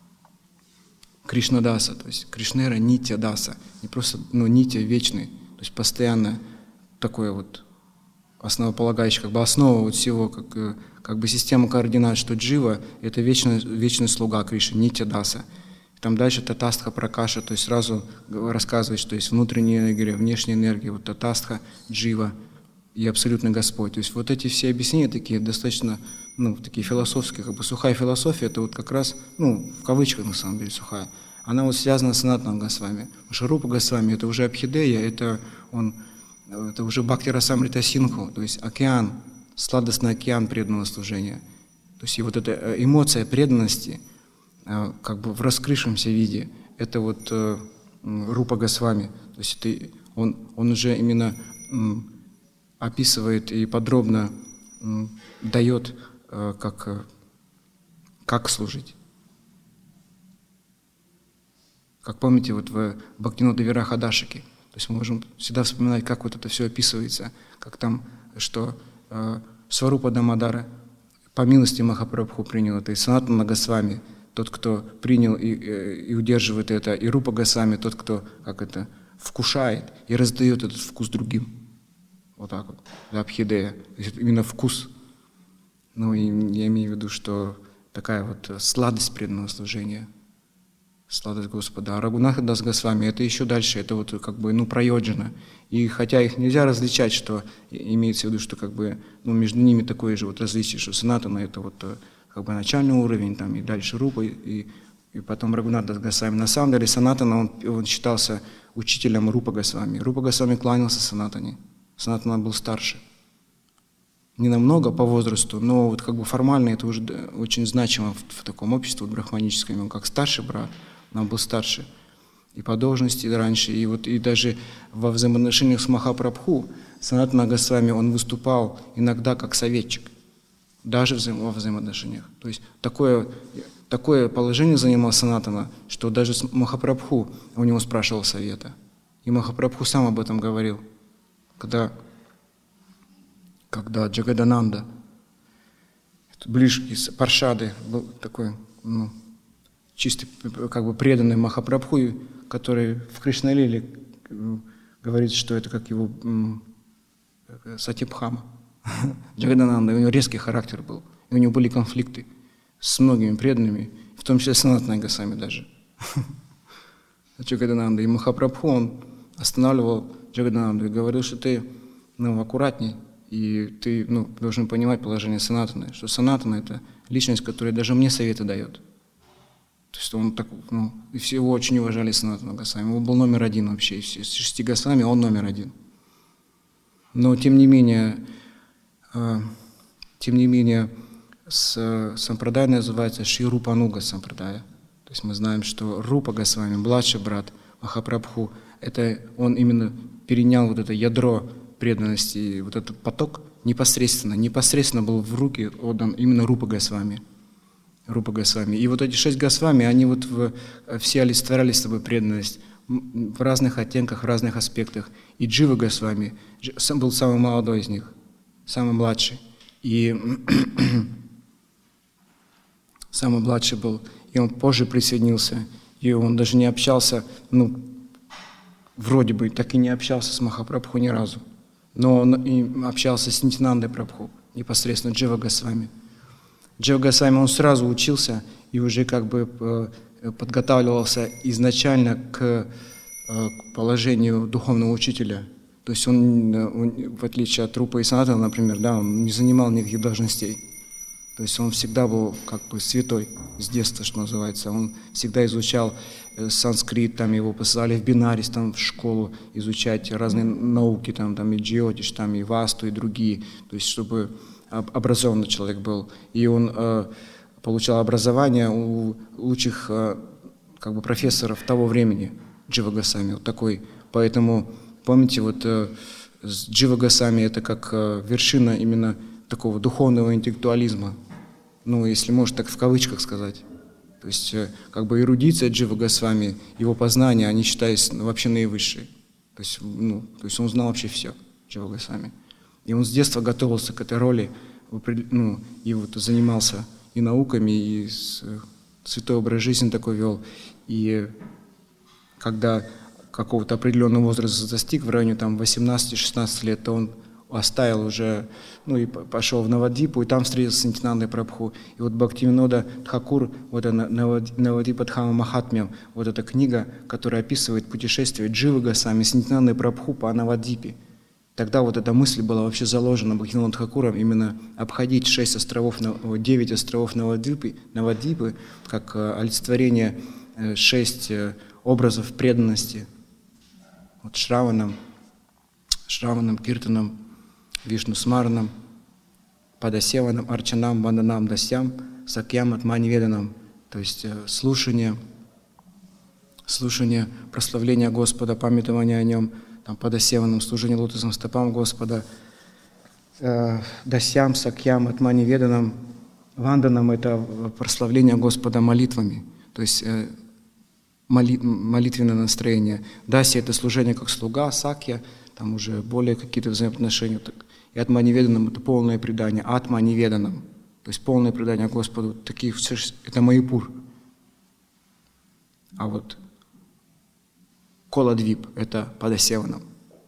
A: Кришна Даса, то есть Кришнера Нитя Даса. Не просто, ну, Нитя вечный, то есть постоянно такое вот основополагающее, как бы основа вот всего, как, как бы система координат, что джива – это вечный, вечный слуга Кришны, Нитя Даса. Там дальше Татастха Пракаша, то есть сразу рассказывает, что есть внутренняя энергия, внешняя энергия, вот Татастха, джива и абсолютный Господь. То есть вот эти все объяснения такие достаточно, ну, такие философские, как бы сухая философия, это вот как раз, ну, в кавычках на самом деле сухая, она вот связана с Санатаном Госвами. Шарупа Госвами – это уже Абхидея, это он, это уже Бхакти Расамрита Синдху, то есть океан, сладостный океан преданного служения. То есть и вот эта эмоция преданности, как бы в раскрывшемся виде, это вот Рупа Госвами. То есть это он, он уже именно описывает и подробно дает, как, как служить. Как помните, вот в Бхактивинода Вираха Дашике, то есть мы можем всегда вспоминать, как вот это все описывается, как там, что э, Сварупа Дамадара по милости Махапрабху принял это, и Санатана Госвами, тот, кто принял и, и удерживает это, и Рупа Госвами, тот, кто, как это, вкушает и раздает этот вкус другим. Вот так вот, Абхидея, именно вкус. Ну и я имею в виду, что такая вот сладость преданного служения, сладость Господа. А Рагунатха Дас Госвами, это еще дальше, это вот как бы, ну, прайоджана. И хотя их нельзя различать, что имеется в виду, что как бы, ну, между ними такое же вот различие, что Санатана это вот как бы начальный уровень, там, и дальше Рупа, и, и потом Рагунатха Дас Госвами. На самом деле Санатана, он, он считался учителем Рупа Госвами. Рупа Госвами кланялся Санатане. Санатана был старше. Не намного по возрасту, но вот как бы формально это уже очень значимо в, в таком обществе вот, брахманическом, он как старший брат, он был старше и по должности раньше, и вот и даже во взаимоотношениях с Махапрабху Санатана Госвами он выступал иногда как советчик, даже во взаимоотношениях. То есть такое, такое положение занимал Санатана, что даже Махапрабху у него спрашивал совета. И Махапрабху сам об этом говорил, когда когда Джагадананда, ближний из Паршады, был такой, ну, чисто как бы преданный Махапрабху, который в Кришналиле говорит, что это как его Сатипхама. Джагадананда, у него резкий характер был. И у него были конфликты с многими преданными, в том числе с Санатаной Госвами даже. Джагадананда. И Махапрабху, он останавливал Джагадананду и говорил, что ты ну, аккуратней, и ты ну, должен понимать положение Санатаны, что Санатана — это личность, которая даже мне советы дает. То есть он так, ну, и все его очень уважали Санатану Госвами. Он был номер один вообще, из шести Госвами он номер один. Но тем не менее, э, тем не менее, с, сампрадая называется Шри Рупануга сампрадая. То есть мы знаем, что Рупа Госвами, младший брат Махапрабху, это он именно перенял вот это ядро преданности, вот этот поток непосредственно, непосредственно был в руки отдан именно Рупа Госвами. Рупа Госвами. И вот эти шесть Госвами, они вот в, все олицетворяли с собой преданность в разных оттенках, в разных аспектах. И Джива Госвами был самый молодой из них, самый младший. И самый младший был, и он позже присоединился, и он даже не общался, ну, вроде бы так и не общался с Махапрабху ни разу, но он и общался с Нитянандой Прабху, непосредственно Джива Госвами. Джива Госвами, он сразу учился и уже как бы подготавливался изначально к, к положению духовного учителя. То есть он, он, в отличие от Рупы и Санатана, например, да, он не занимал никаких должностей. То есть он всегда был как бы святой с детства, что называется. Он всегда изучал санскрит, там его посылали в Бинарис, там в школу изучать разные науки, там, там и джиотиш, там и васту, и другие. То есть чтобы образованный человек был. И он э, получал образование у лучших э, как бы профессоров того времени, Джива Госвами, вот такой. Поэтому, помните, вот э, Джива Госвами это как э, вершина именно такого духовного интеллектуализма. Ну, если можно так в кавычках сказать. То есть, э, как бы эрудиция Джива Госвами, его познания, они считались ну, вообще наивысшие. То есть, ну, то есть он знал вообще все, Джива Госвами. И он с детства готовился к этой роли, ну, и вот занимался и науками, и святой образ жизни такой вел. И когда какого-то определенного возраста достиг, в районе там восемнадцати-шестнадцати лет, то он оставил уже, ну и пошел в Навадвипу, и там встретился с Нитянандой Прабху. И вот Бхактивинода Тхакур, вот она, Навадвипа Дхама Махатмьям, вот эта книга, которая описывает путешествие Дживы Госвами с Нитянандой Прабху по Навадвипе. Тогда вот эта мысль была вообще заложена Бхактивинодом Тхакуром именно обходить шесть островов, девять островов Навадвипы, Навадвипы как олицетворение шесть образов преданности. Вот Шраванам, Шраванам, Киртанам, Вишну Смаранам, Падасеванам, Арчанам, Ванданам, Дасям, Сакьям, Атманиведанам. То есть слушание, слушание, прославление Господа, памятование о Нем, там, Падасеванам, служение лотосным стопам Господа, э, Дасям, Сакьям, Атманиведанам, Ванданам — это прославление Господа молитвами, то есть э, моли, молитвенное настроение. Даси — это служение как слуга, Сакья, там уже более какие-то взаимоотношения. И Атманиведанам — это полное предание, Атманиведанам, то есть полное предание Господу. Такие, это Майяпур. А вот Коладвип — это Падасеванам.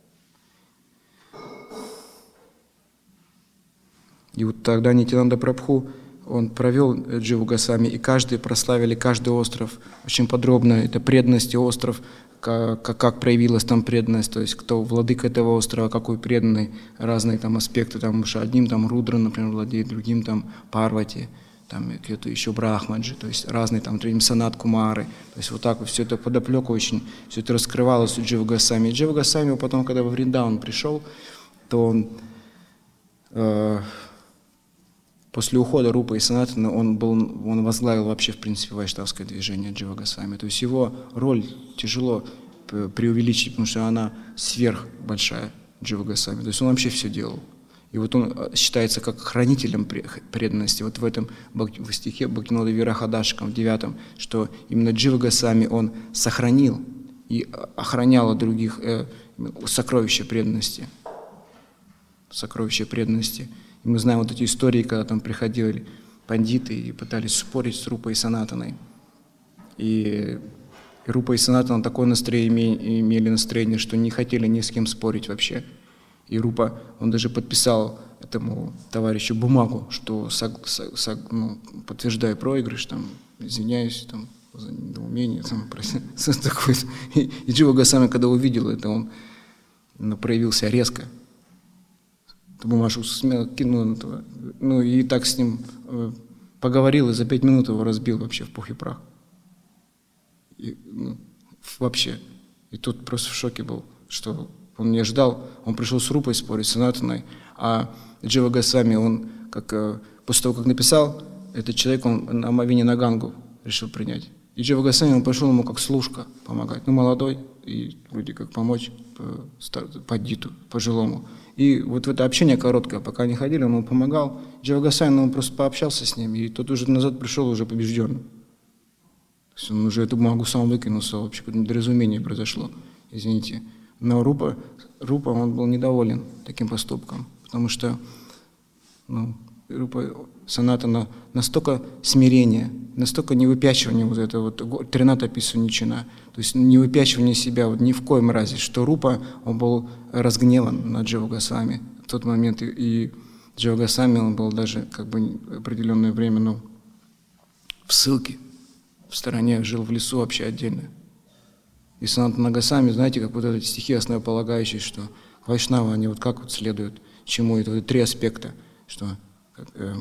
A: И вот тогда Нитянанда Прабху, он провел Дживу Госвами, и каждый прославили каждый остров очень подробно. Это преданность и остров, как, как проявилась там преданность, то есть кто владыка этого острова, какой преданный, разные там аспекты, там уж одним там Рудра, например, владеет, другим там Парвати, там кто-то еще Брахмаджи, то есть разные там Санат Кумары, то есть вот так вот все это подоплека очень, все это раскрывалось у Дживы Госвами. И Джива Госвами потом, когда во Вриндаун пришел, то он э, после ухода Рупы и Санатаны он, был, он возглавил вообще, в принципе, вайшнавское движение Джива Госвами. То есть его роль тяжело преувеличить, потому что она сверхбольшая, Джива Госвами. То есть он вообще все делал. И вот он считается как хранителем преданности. Вот в этом в стихе Бхактивинода Вирахадашикам в девятом, что именно Джива Госвами он сохранил и охранял от других э, сокровища преданности. Сокровища преданности. И мы знаем вот эти истории, когда там приходили пандиты и пытались спорить с Рупой и Санатаной. И, И Рупа и Санатана такое настроение имели настроение, что не хотели ни с кем спорить вообще. И Рупа, он даже подписал этому товарищу бумагу, что сог, сог, сог, ну, подтверждаю проигрыш, там, извиняюсь там, за недоумение, там, такое. И, и Джива Госвами, когда увидел это, он ну, проявился резко. Эту бумажку смело кинул, ну и так с ним э, поговорил, и за пять минут его разбил вообще в пух и прах. И, ну, вообще. И тут просто в шоке был, что он не ожидал. Он пришел с Рупой спорить, с Санатаной, а Джива Госвами, он, как, э, после того, как написал, этот человек, он Омовение на Гангу решил принять. И Джива Госвами, он пошел ему как служка помогать. Ну, молодой, и вроде как помочь по, по диту, пожилому. И вот в это общение короткое, пока они ходили, он ему помогал. Джива Госвами, он просто пообщался с ним, и тот уже назад пришел уже побежденным. То есть он уже эту бумагу сам выкинулся, вообще недоразумение произошло, извините. Но Рупа, Рупа, он был недоволен таким поступком, потому что ну, Рупа Санатана настолько смирения, настолько невыпячивание вот этого вот Трината Писуничина, то есть не выпячивание себя вот ни в коем разе, что Рупа, он был разгневан на Дживу Госвами в тот момент, и, и Джива Госвами, он был даже как бы определенное время ну, в ссылке, в стороне, жил в лесу вообще отдельно. И Санатана Госвами, знаете, как вот эти стихи основополагающие, что вайшнавы, они вот как вот следуют чему, это вот три аспекта, что как, э,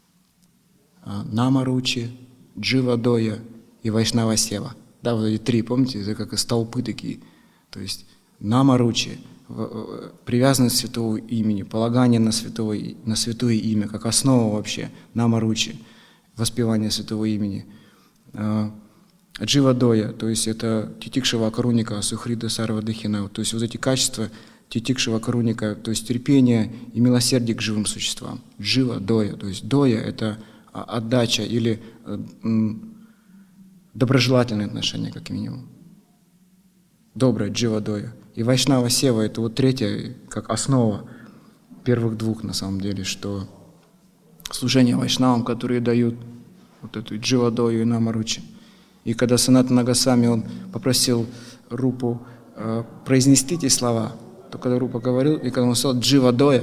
A: Намаручи, Джива-доя и Вайшнава-сева. Да, вот эти три, помните, это как столпы такие. То есть Намаручи, привязанность святого имени, полагание на святое, на святое имя, как основа вообще, Намаручи, воспевание святого имени. Джива-доя, то есть это Титикшава Каруника, Сухрида Сарвадыхина, то есть вот эти качества Титикшава Каруника, то есть терпение и милосердие к живым существам. Джива-доя, то есть доя – это отдача или доброжелательное отношение, как минимум. Доброе, джива-доя. И Вайшнава-сева – это вот третья, как основа первых двух, на самом деле, что служение вайшнавам, которые дают вот эту джива-дою и намаручи. И когда Санатана Госвами, он попросил Рупу э, произнести эти слова, то когда Рупа говорил, и когда он сказал джива-доя,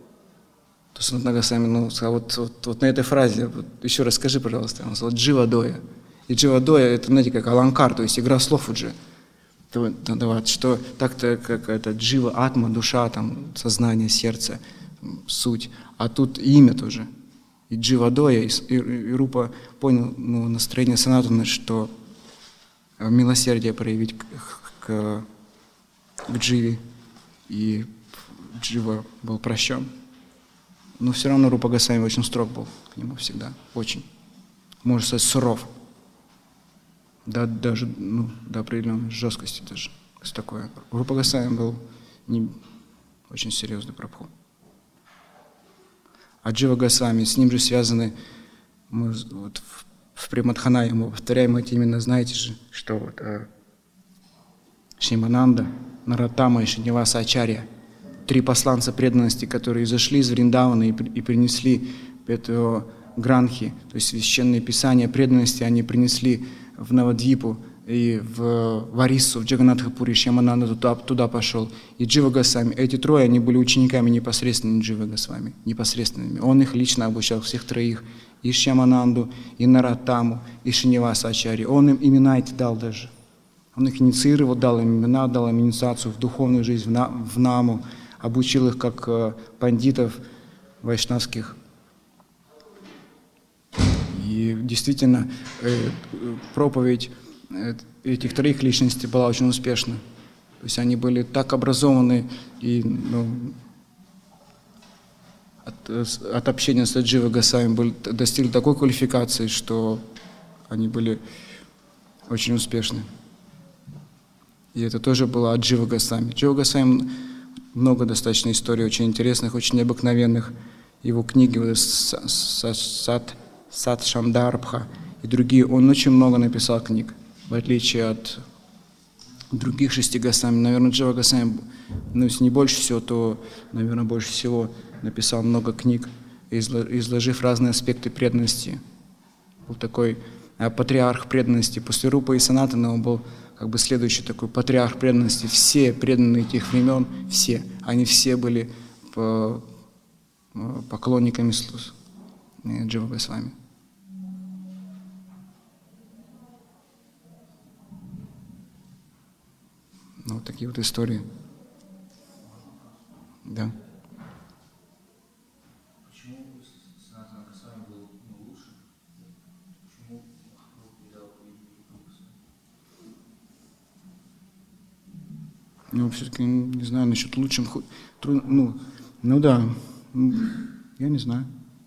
A: то Санатана Госвами, ну, сказал, вот, вот, вот на этой фразе, вот, еще раз скажи, пожалуйста, он сказал джива-доя. И джива-доя – это, знаете, как аланкар, то есть игра слов уже. Что так-то как это джива, атма, душа, там, сознание, сердце, суть. А тут имя тоже. И джива-доя, и, и, и Рупа понял ну, настроение Санатаны, что милосердие проявить к, к, к дживе, и джива был прощен. Но все равно Рупа Госвами очень строг был к нему всегда, очень. Можно сказать, суров. Да, даже ну, до определенной жесткости даже. То есть такое. Рупа Госвами был не, очень серьезный прабху. А Джива Госвами, с ним же связаны, мы вот в, в Премадханае мы повторяем эти именно, знаете же, что вот э, Шримананда, Нароттама и Шриниваса Ачарья, три посланца преданности, которые зашли из Вриндавана и, и принесли это гранхи, то есть священные писания преданности, они принесли в Навадвипу и в Вариссу, в Джаганатхапури, Шьямананда туда, туда пошел. И Джива Госвами, эти трое, они были учениками непосредственными Дживы Госвами, непосредственными. Он их лично обучал, всех троих, и Шьямананду, и Нароттаму, и Шриниваса Ачарьи. Он им имена эти дал даже. Он их инициировал, дал им имена, дал им инициацию в духовную жизнь, в, на, в наму, обучил их как э, пандитов вайшнавских. И действительно, э, проповедь э, этих троих личностей была очень успешна. То есть они были так образованы и ну, от, от общения с Дживой Госвами были, достигли такой квалификации, что они были очень успешны. И это тоже было от Дживы Госвами. Джива Госвами много достаточно историй очень интересных, очень необыкновенных. Его книги вот, «Сат Сат Шамдарбха» и другие, он очень много написал книг, в отличие от других шести Госвами. Наверное, Джива Госвами, ну, если не больше всего, то, наверное, больше всего написал много книг, изложив разные аспекты преданности. Был такой патриарх преданности. После Рупы и Санатаны он был как бы следующий такой патриарх преданности. Все преданные тех времен, все, они все были по, поклонниками Джива Госвами. Ну, вот такие вот истории. Да.
C: Почему Санатана Госвами был ну, лучше? Почему Махапрабху не дал Госвами?
A: Ну, все-таки не знаю насчет лучшим. Ну, ну да, я не знаю.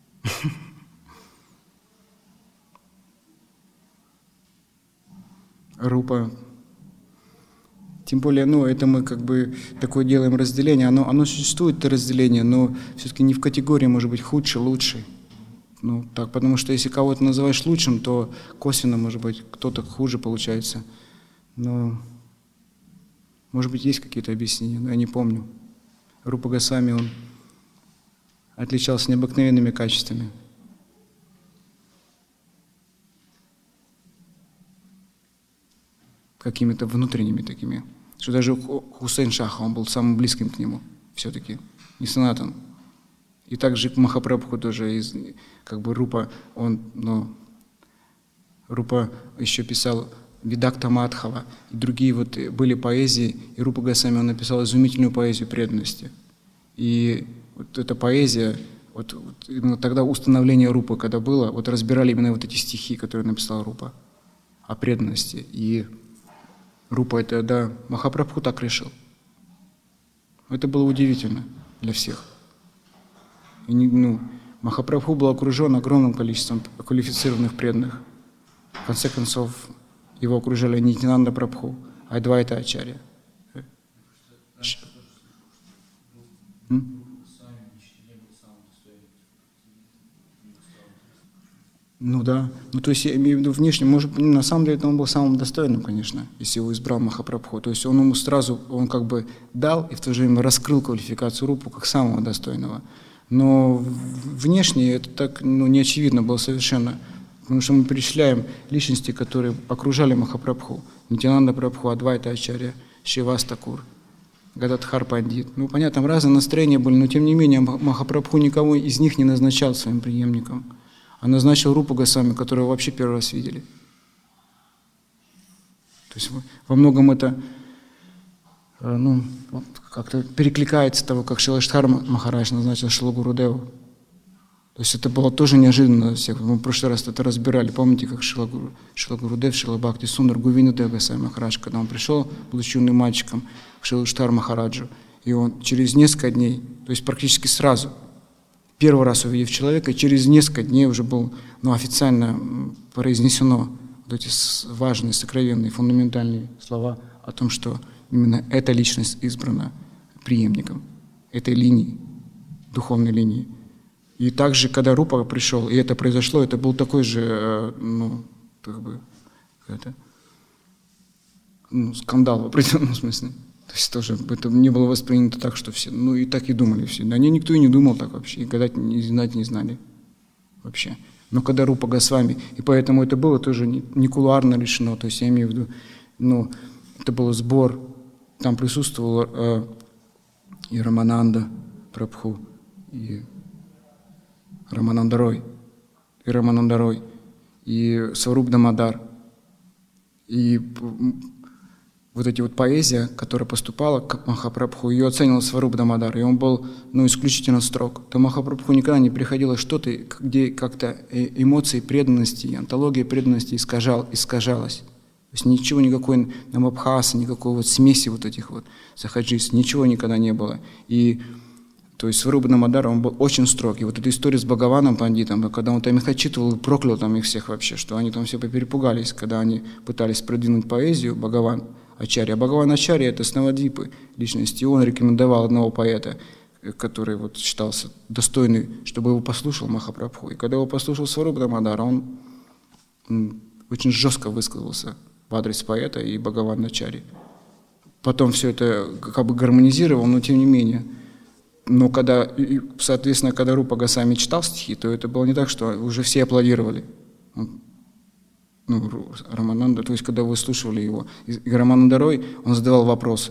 A: Рупа. Тем более, ну, это мы как бы такое делаем разделение. Оно, оно существует, это разделение, но все-таки не в категории, может быть, худший, лучший. Ну, так, потому что если кого-то называешь лучшим, то косвенно, может быть, кто-то хуже получается. Но, может быть, есть какие-то объяснения, но я не помню. Рупа Госвами, он отличался необыкновенными качествами. Какими-то внутренними такими. Что даже Хусейн Шаха, он был самым близким к нему все-таки, не Санатан. И также к Махапрабху тоже, из, как бы Рупа, он, ну, Рупа еще писал Видакта Мадхава, и другие вот были поэзии, и Рупа Госвами, он написал изумительную поэзию преданности. И вот эта поэзия, вот, вот именно тогда установление Рупы, когда было, вот разбирали именно вот эти стихи, которые написал Рупа о преданности. И Рупа это, да, Махапрабху так решил. Это было удивительно для всех. И, ну, Махапрабху был окружен огромным количеством квалифицированных преданных. В конце концов, его окружали Нитьянанда Прабху, Адвайта Ачарья. Ну да, ну то есть я имею в виду внешне, может, на самом деле он был самым достойным, конечно, если его избрал Махапрабху. То есть он ему сразу, он как бы дал и в то же время раскрыл квалификацию Рупу как самого достойного. Но внешне это так, ну, не очевидно было совершенно, потому что мы перечисляем личности, которые окружали Махапрабху. Нитьянанда Прабху, Адвайта Ачарья, Шривас Такур, Гададхар Пандит. Ну, понятно, там разные настроения были, но тем не менее Махапрабху никого из них не назначал своим преемником, а назначил Рупу Госвами, которого вообще первый раз видели. То есть во многом это, ну, как-то перекликается того, как Шилаштхар Махарадж назначил Шрила Гурудеву. То есть это было тоже неожиданно для всех. Мы в прошлый раз это разбирали. Помните, как Шрила Гурудев, Шрила Бхакти Сундар, Говиндадев Госвами Махарадж, когда он пришел, будучи юным мальчиком, к Шилаштхар Махараджу, и он через несколько дней, то есть практически сразу, первый раз увидев человека, через несколько дней уже был, ну, официально произнесено вот эти важные, сокровенные, фундаментальные слова о том, что именно эта личность избрана преемником этой линии, духовной линии. И также, когда Рупа пришел, и это произошло, это был такой же, ну, как бы, это, ну, скандал в определенном смысле. То есть тоже это не было воспринято так, что все, ну и так и думали все. Да, никто и не думал так вообще, и гадать, не знать не знали вообще. Но когда Рупа Госвами, и поэтому это было тоже не, не кулуарно решено, то есть я имею в виду, ну, это был сбор, там присутствовал э, и Рамананда Прабху, и Рамананда Рой, и Рамананда Рой, и Сваруб Дамодар, и вот эти вот поэзия, которая поступала как Махапрабху, ее оценивал Сваруб Дамодар, и он был, ну, исключительно строг. То Махапрабху никогда не приходилось что-то, где как-то эмоции преданности, антология преданности искажал, искажалась. То есть ничего, никакой намабхаса, никакой вот смеси вот этих вот сахаджис, ничего никогда не было. И то есть Сваруб Дамодар, он был очень строг. И вот эта история с Бхагаваном Пандитом, когда он там их отчитывал и проклял там их всех вообще, что они там все перепугались, когда они пытались продвинуть поэзию, Бхагаван Ачарья. Бхагаван Ачарья — это Снавадвипы личности, и он рекомендовал одного поэта, который вот считался достойный, чтобы его послушал Махапрабху. И когда его послушал Сваруб Дамодар, он, он очень жестко высказался в адрес поэта и Бхагавана Ачарьи. Потом все это как бы гармонизировал, но тем не менее. Но когда, соответственно, когда Рупа Госвами читал стихи, то это было не так, что уже все аплодировали. ну, Рамананда, то есть когда вы слушали его, и Рамананда Рой, он задавал вопросы.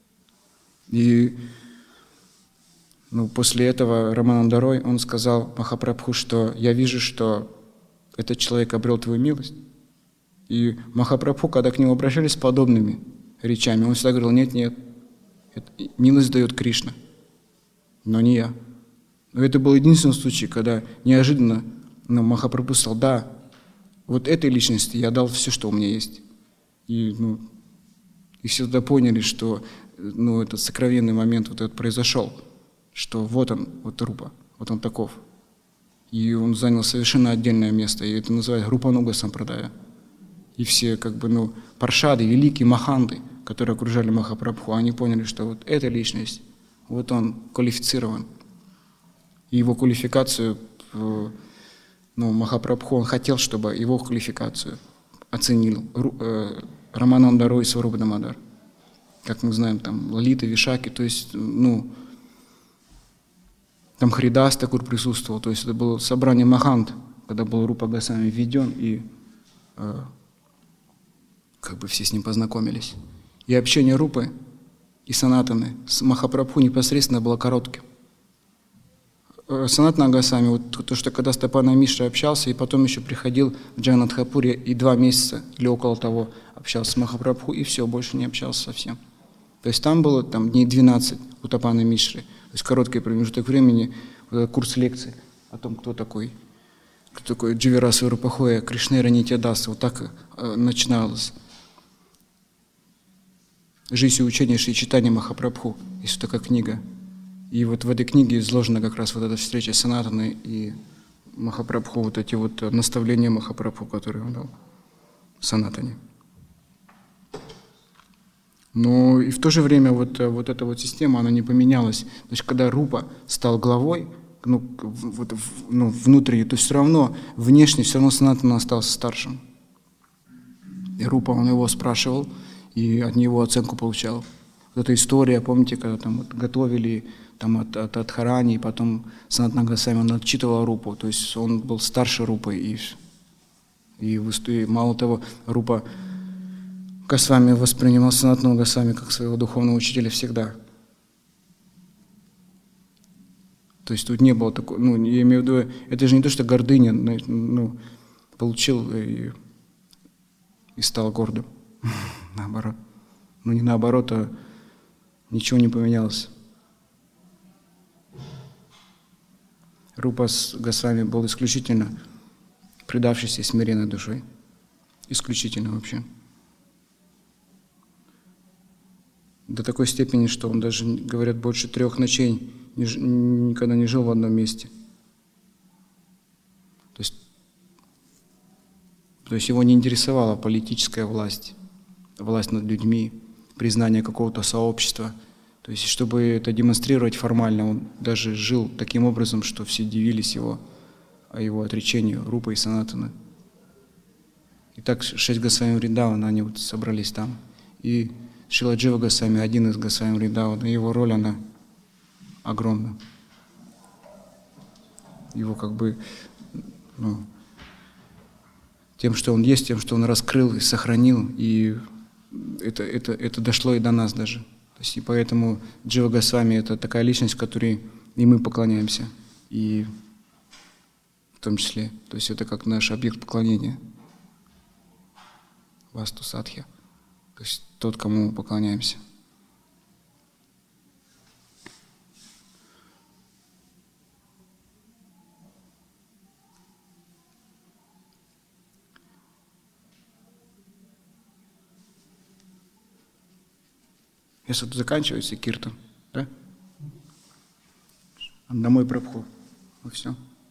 A: И ну, после этого Рамананда Рой, он сказал Махапрабху, что я вижу, что этот человек обрел твою милость. И Махапрабху, когда к нему обращались с подобными речами, он всегда говорил, нет, нет, милость дает Кришна, но не я. Но это был единственный случай, когда неожиданно ну, Махапрабху сказал, да, вот этой личности я дал все, что у меня есть. И, ну, и все тогда поняли, что ну, этот сокровенный момент вот этот произошел, что вот он, вот Рупа, вот он таков. И он занял совершенно отдельное место, и это называется Рупануга Сампрадая. И все как бы, ну, паршады, великие маханды, которые окружали Махапрабху, они поняли, что вот эта личность, вот он квалифицирован. И его квалификацию, ну, Махапрабху, он хотел, чтобы его квалификацию оценил э, Рамананда Рой и Сварупа Дамодар. Как мы знаем, там, Лалита, Вишаки, то есть, ну, там Харидас Такур присутствовал, то есть это было собрание махант, когда был Рупа Госвами введен, и э, как бы все с ним познакомились. И общение Рупы и Санатаны с Махапрабху непосредственно было коротким. Санатана Госвами, вот то, что когда Стапана Мишра общался, и потом еще приходил в Джаганатхапуре и два месяца или около того общался с Махапрабху, и все, больше не общался совсем. То есть там было там, дней двенадцать у Тапана Мишры, то есть короткий промежуток времени, вот курс лекций о том, кто такой, кто такой Дживираса Рупахоя, Кришнера Нитьядаса, вот так э, начиналось. «Жизнь и учение Шри Чайтанья Махапрабху», есть такая книга. И вот в этой книге изложена как раз вот эта встреча Санатаны и Махапрабху, вот эти вот наставления Махапрабху, которые он дал Санатане. Но и в то же время вот, вот эта вот система, она не поменялась. То есть когда Рупа стал главой, ну, вот, ну, внутренне, то все равно внешне все равно Санатана остался старшим. И Рупа, он его спрашивал, и от него оценку получал. Вот эта история, помните, когда там вот готовили там, от, от, от Харани, и потом Санатана Госвами, он отчитывал Рупу, то есть он был старше Рупы, и, и, и мало того, Рупа Госвами воспринимал Санатану Госвами как своего духовного учителя всегда. То есть тут не было такого, ну, я имею в виду, это же не то, что гордыня, ну, получил и, и стал гордым. Наоборот. Ну, не наоборот, а ничего не поменялось. Рупа Госвами был исключительно предавшийся и смиренной душой. Исключительно вообще. До такой степени, что он даже, говорят, больше трех ночей не, никогда не жил в одном месте. То есть, то есть его не интересовала политическая власть, власть над людьми, признание какого-то сообщества. То есть, чтобы это демонстрировать формально, он даже жил таким образом, что все дивились его, о его отречению Рупы и Санатаны. И так шесть Госвами Вриндавана, они вот собрались там. И Шрила Джива Госвами, один из Госвами Вриндавана, его роль, она огромна. Его как бы, ну, тем, что он есть, тем, что он раскрыл и сохранил, и это, это, это дошло и до нас даже. То есть, и поэтому Джива Госвами — это такая личность, которой и мы поклоняемся, и в том числе. То есть это как наш объект поклонения. Васту Садхья. То есть тот, кому мы поклоняемся. Если тут заканчивается киртан, да? Домой Прабху. И все.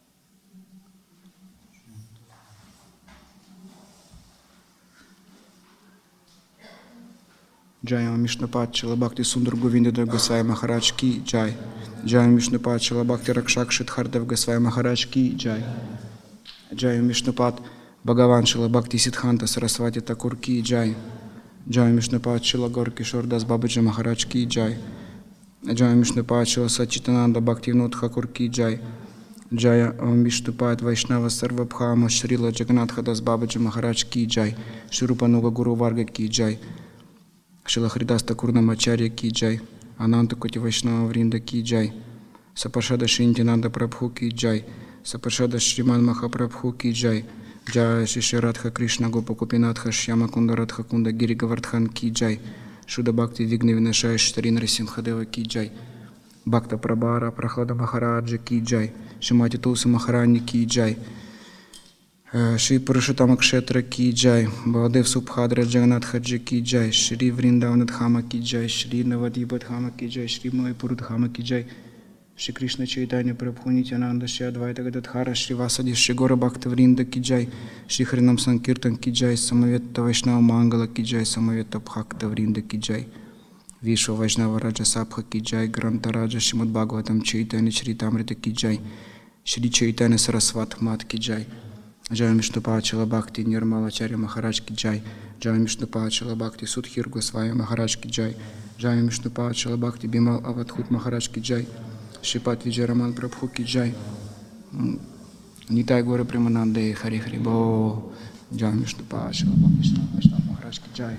A: Джайам Вишнупад Чилабхакти Сундар Говиндадев Госвами Махарадж ки джай. Джайам Вишнупад Чилабхакти Ракшак Шидхардев Госвами Махарадж ки джай. Джайам Вишнупад Бхагаван Чилабхакти Сиддханта Сарасвати Такур ки джай. Джайам Вишнупад Чилагор Кишордас Бабаджи Махарадж ки джай. Джайам Вишнупад Чила Сачитананда Бхактивинод Тхакур ки джай. Jaya Om Vishnupad Vaishnava Sarvabhama Srila Jagannath Das Babaji Maharaj Ki Jai, Shri Rupanuga Guru Varga Ki Jai, Shrila Haridas Thakur Namacharya Ki Jai, Ananta Koti Vaishnava Vrinda Ki Jai, Saparshada Shri Nityananda Prabhu Ki Jai, Saparshada Shriman Mahaprabhu Ki Jai, Jai Shri Shri Radha Krishna Gopa Gopinatha Shyama Kunda Radha Kunda Giri Govardhan Ki Jai, Шуда Бхакти Вигна Винашая Штари Нарисимхадева Ки Джай, Бхакта Прабхара Прахлада Махараджа Ки Джай, Шимати Тулса Махарани Ки Джай, Шри Пурушатама Кшетра Ки Джай, Бхадев Субхадра Джаганатхаджа Ки Джай, Шри Вриндаванадхама Ки Джай, Шри Навадибадхама Ки Джай, Шри Малайпурудхама Ки Джай, Шри Кришна Чайтанья Прабху Нитянанда Шри Адвайта Гададхара Шри Васади Шри Гора Бхакта Вринда Ки Джай, Шри Харинам Санкиртан Ки Джай, Самавета Вайшнава Мангала Ки Джай, Самавета Бхакта Вринда Ки Джай, Вишва Вайшнава Раджа Сабха Ки Джай, Гранта Раджа Шримад Бхагаватам Чайтанья Шри Тамрита Ки Джай, Шри Чайтанья Сарасват Мат Ки Джай, Джай Вишнупад Чила Бхакти Нирмалачарья Махарадж Ки Джай, Джай Вишнупад Чила Бхакти Судхир Госвами Махарадж Ки Джай, Джай Вишнупад Чила Бхакти Бимал Авадхут Махарадж Ки Джай, Шрипад Виджараман Прабху Ки Джай, Нитай Гора Примананде Хари Хари Бо, Джай Вишнупад Чила Бхакти Махарадж Ки Джай.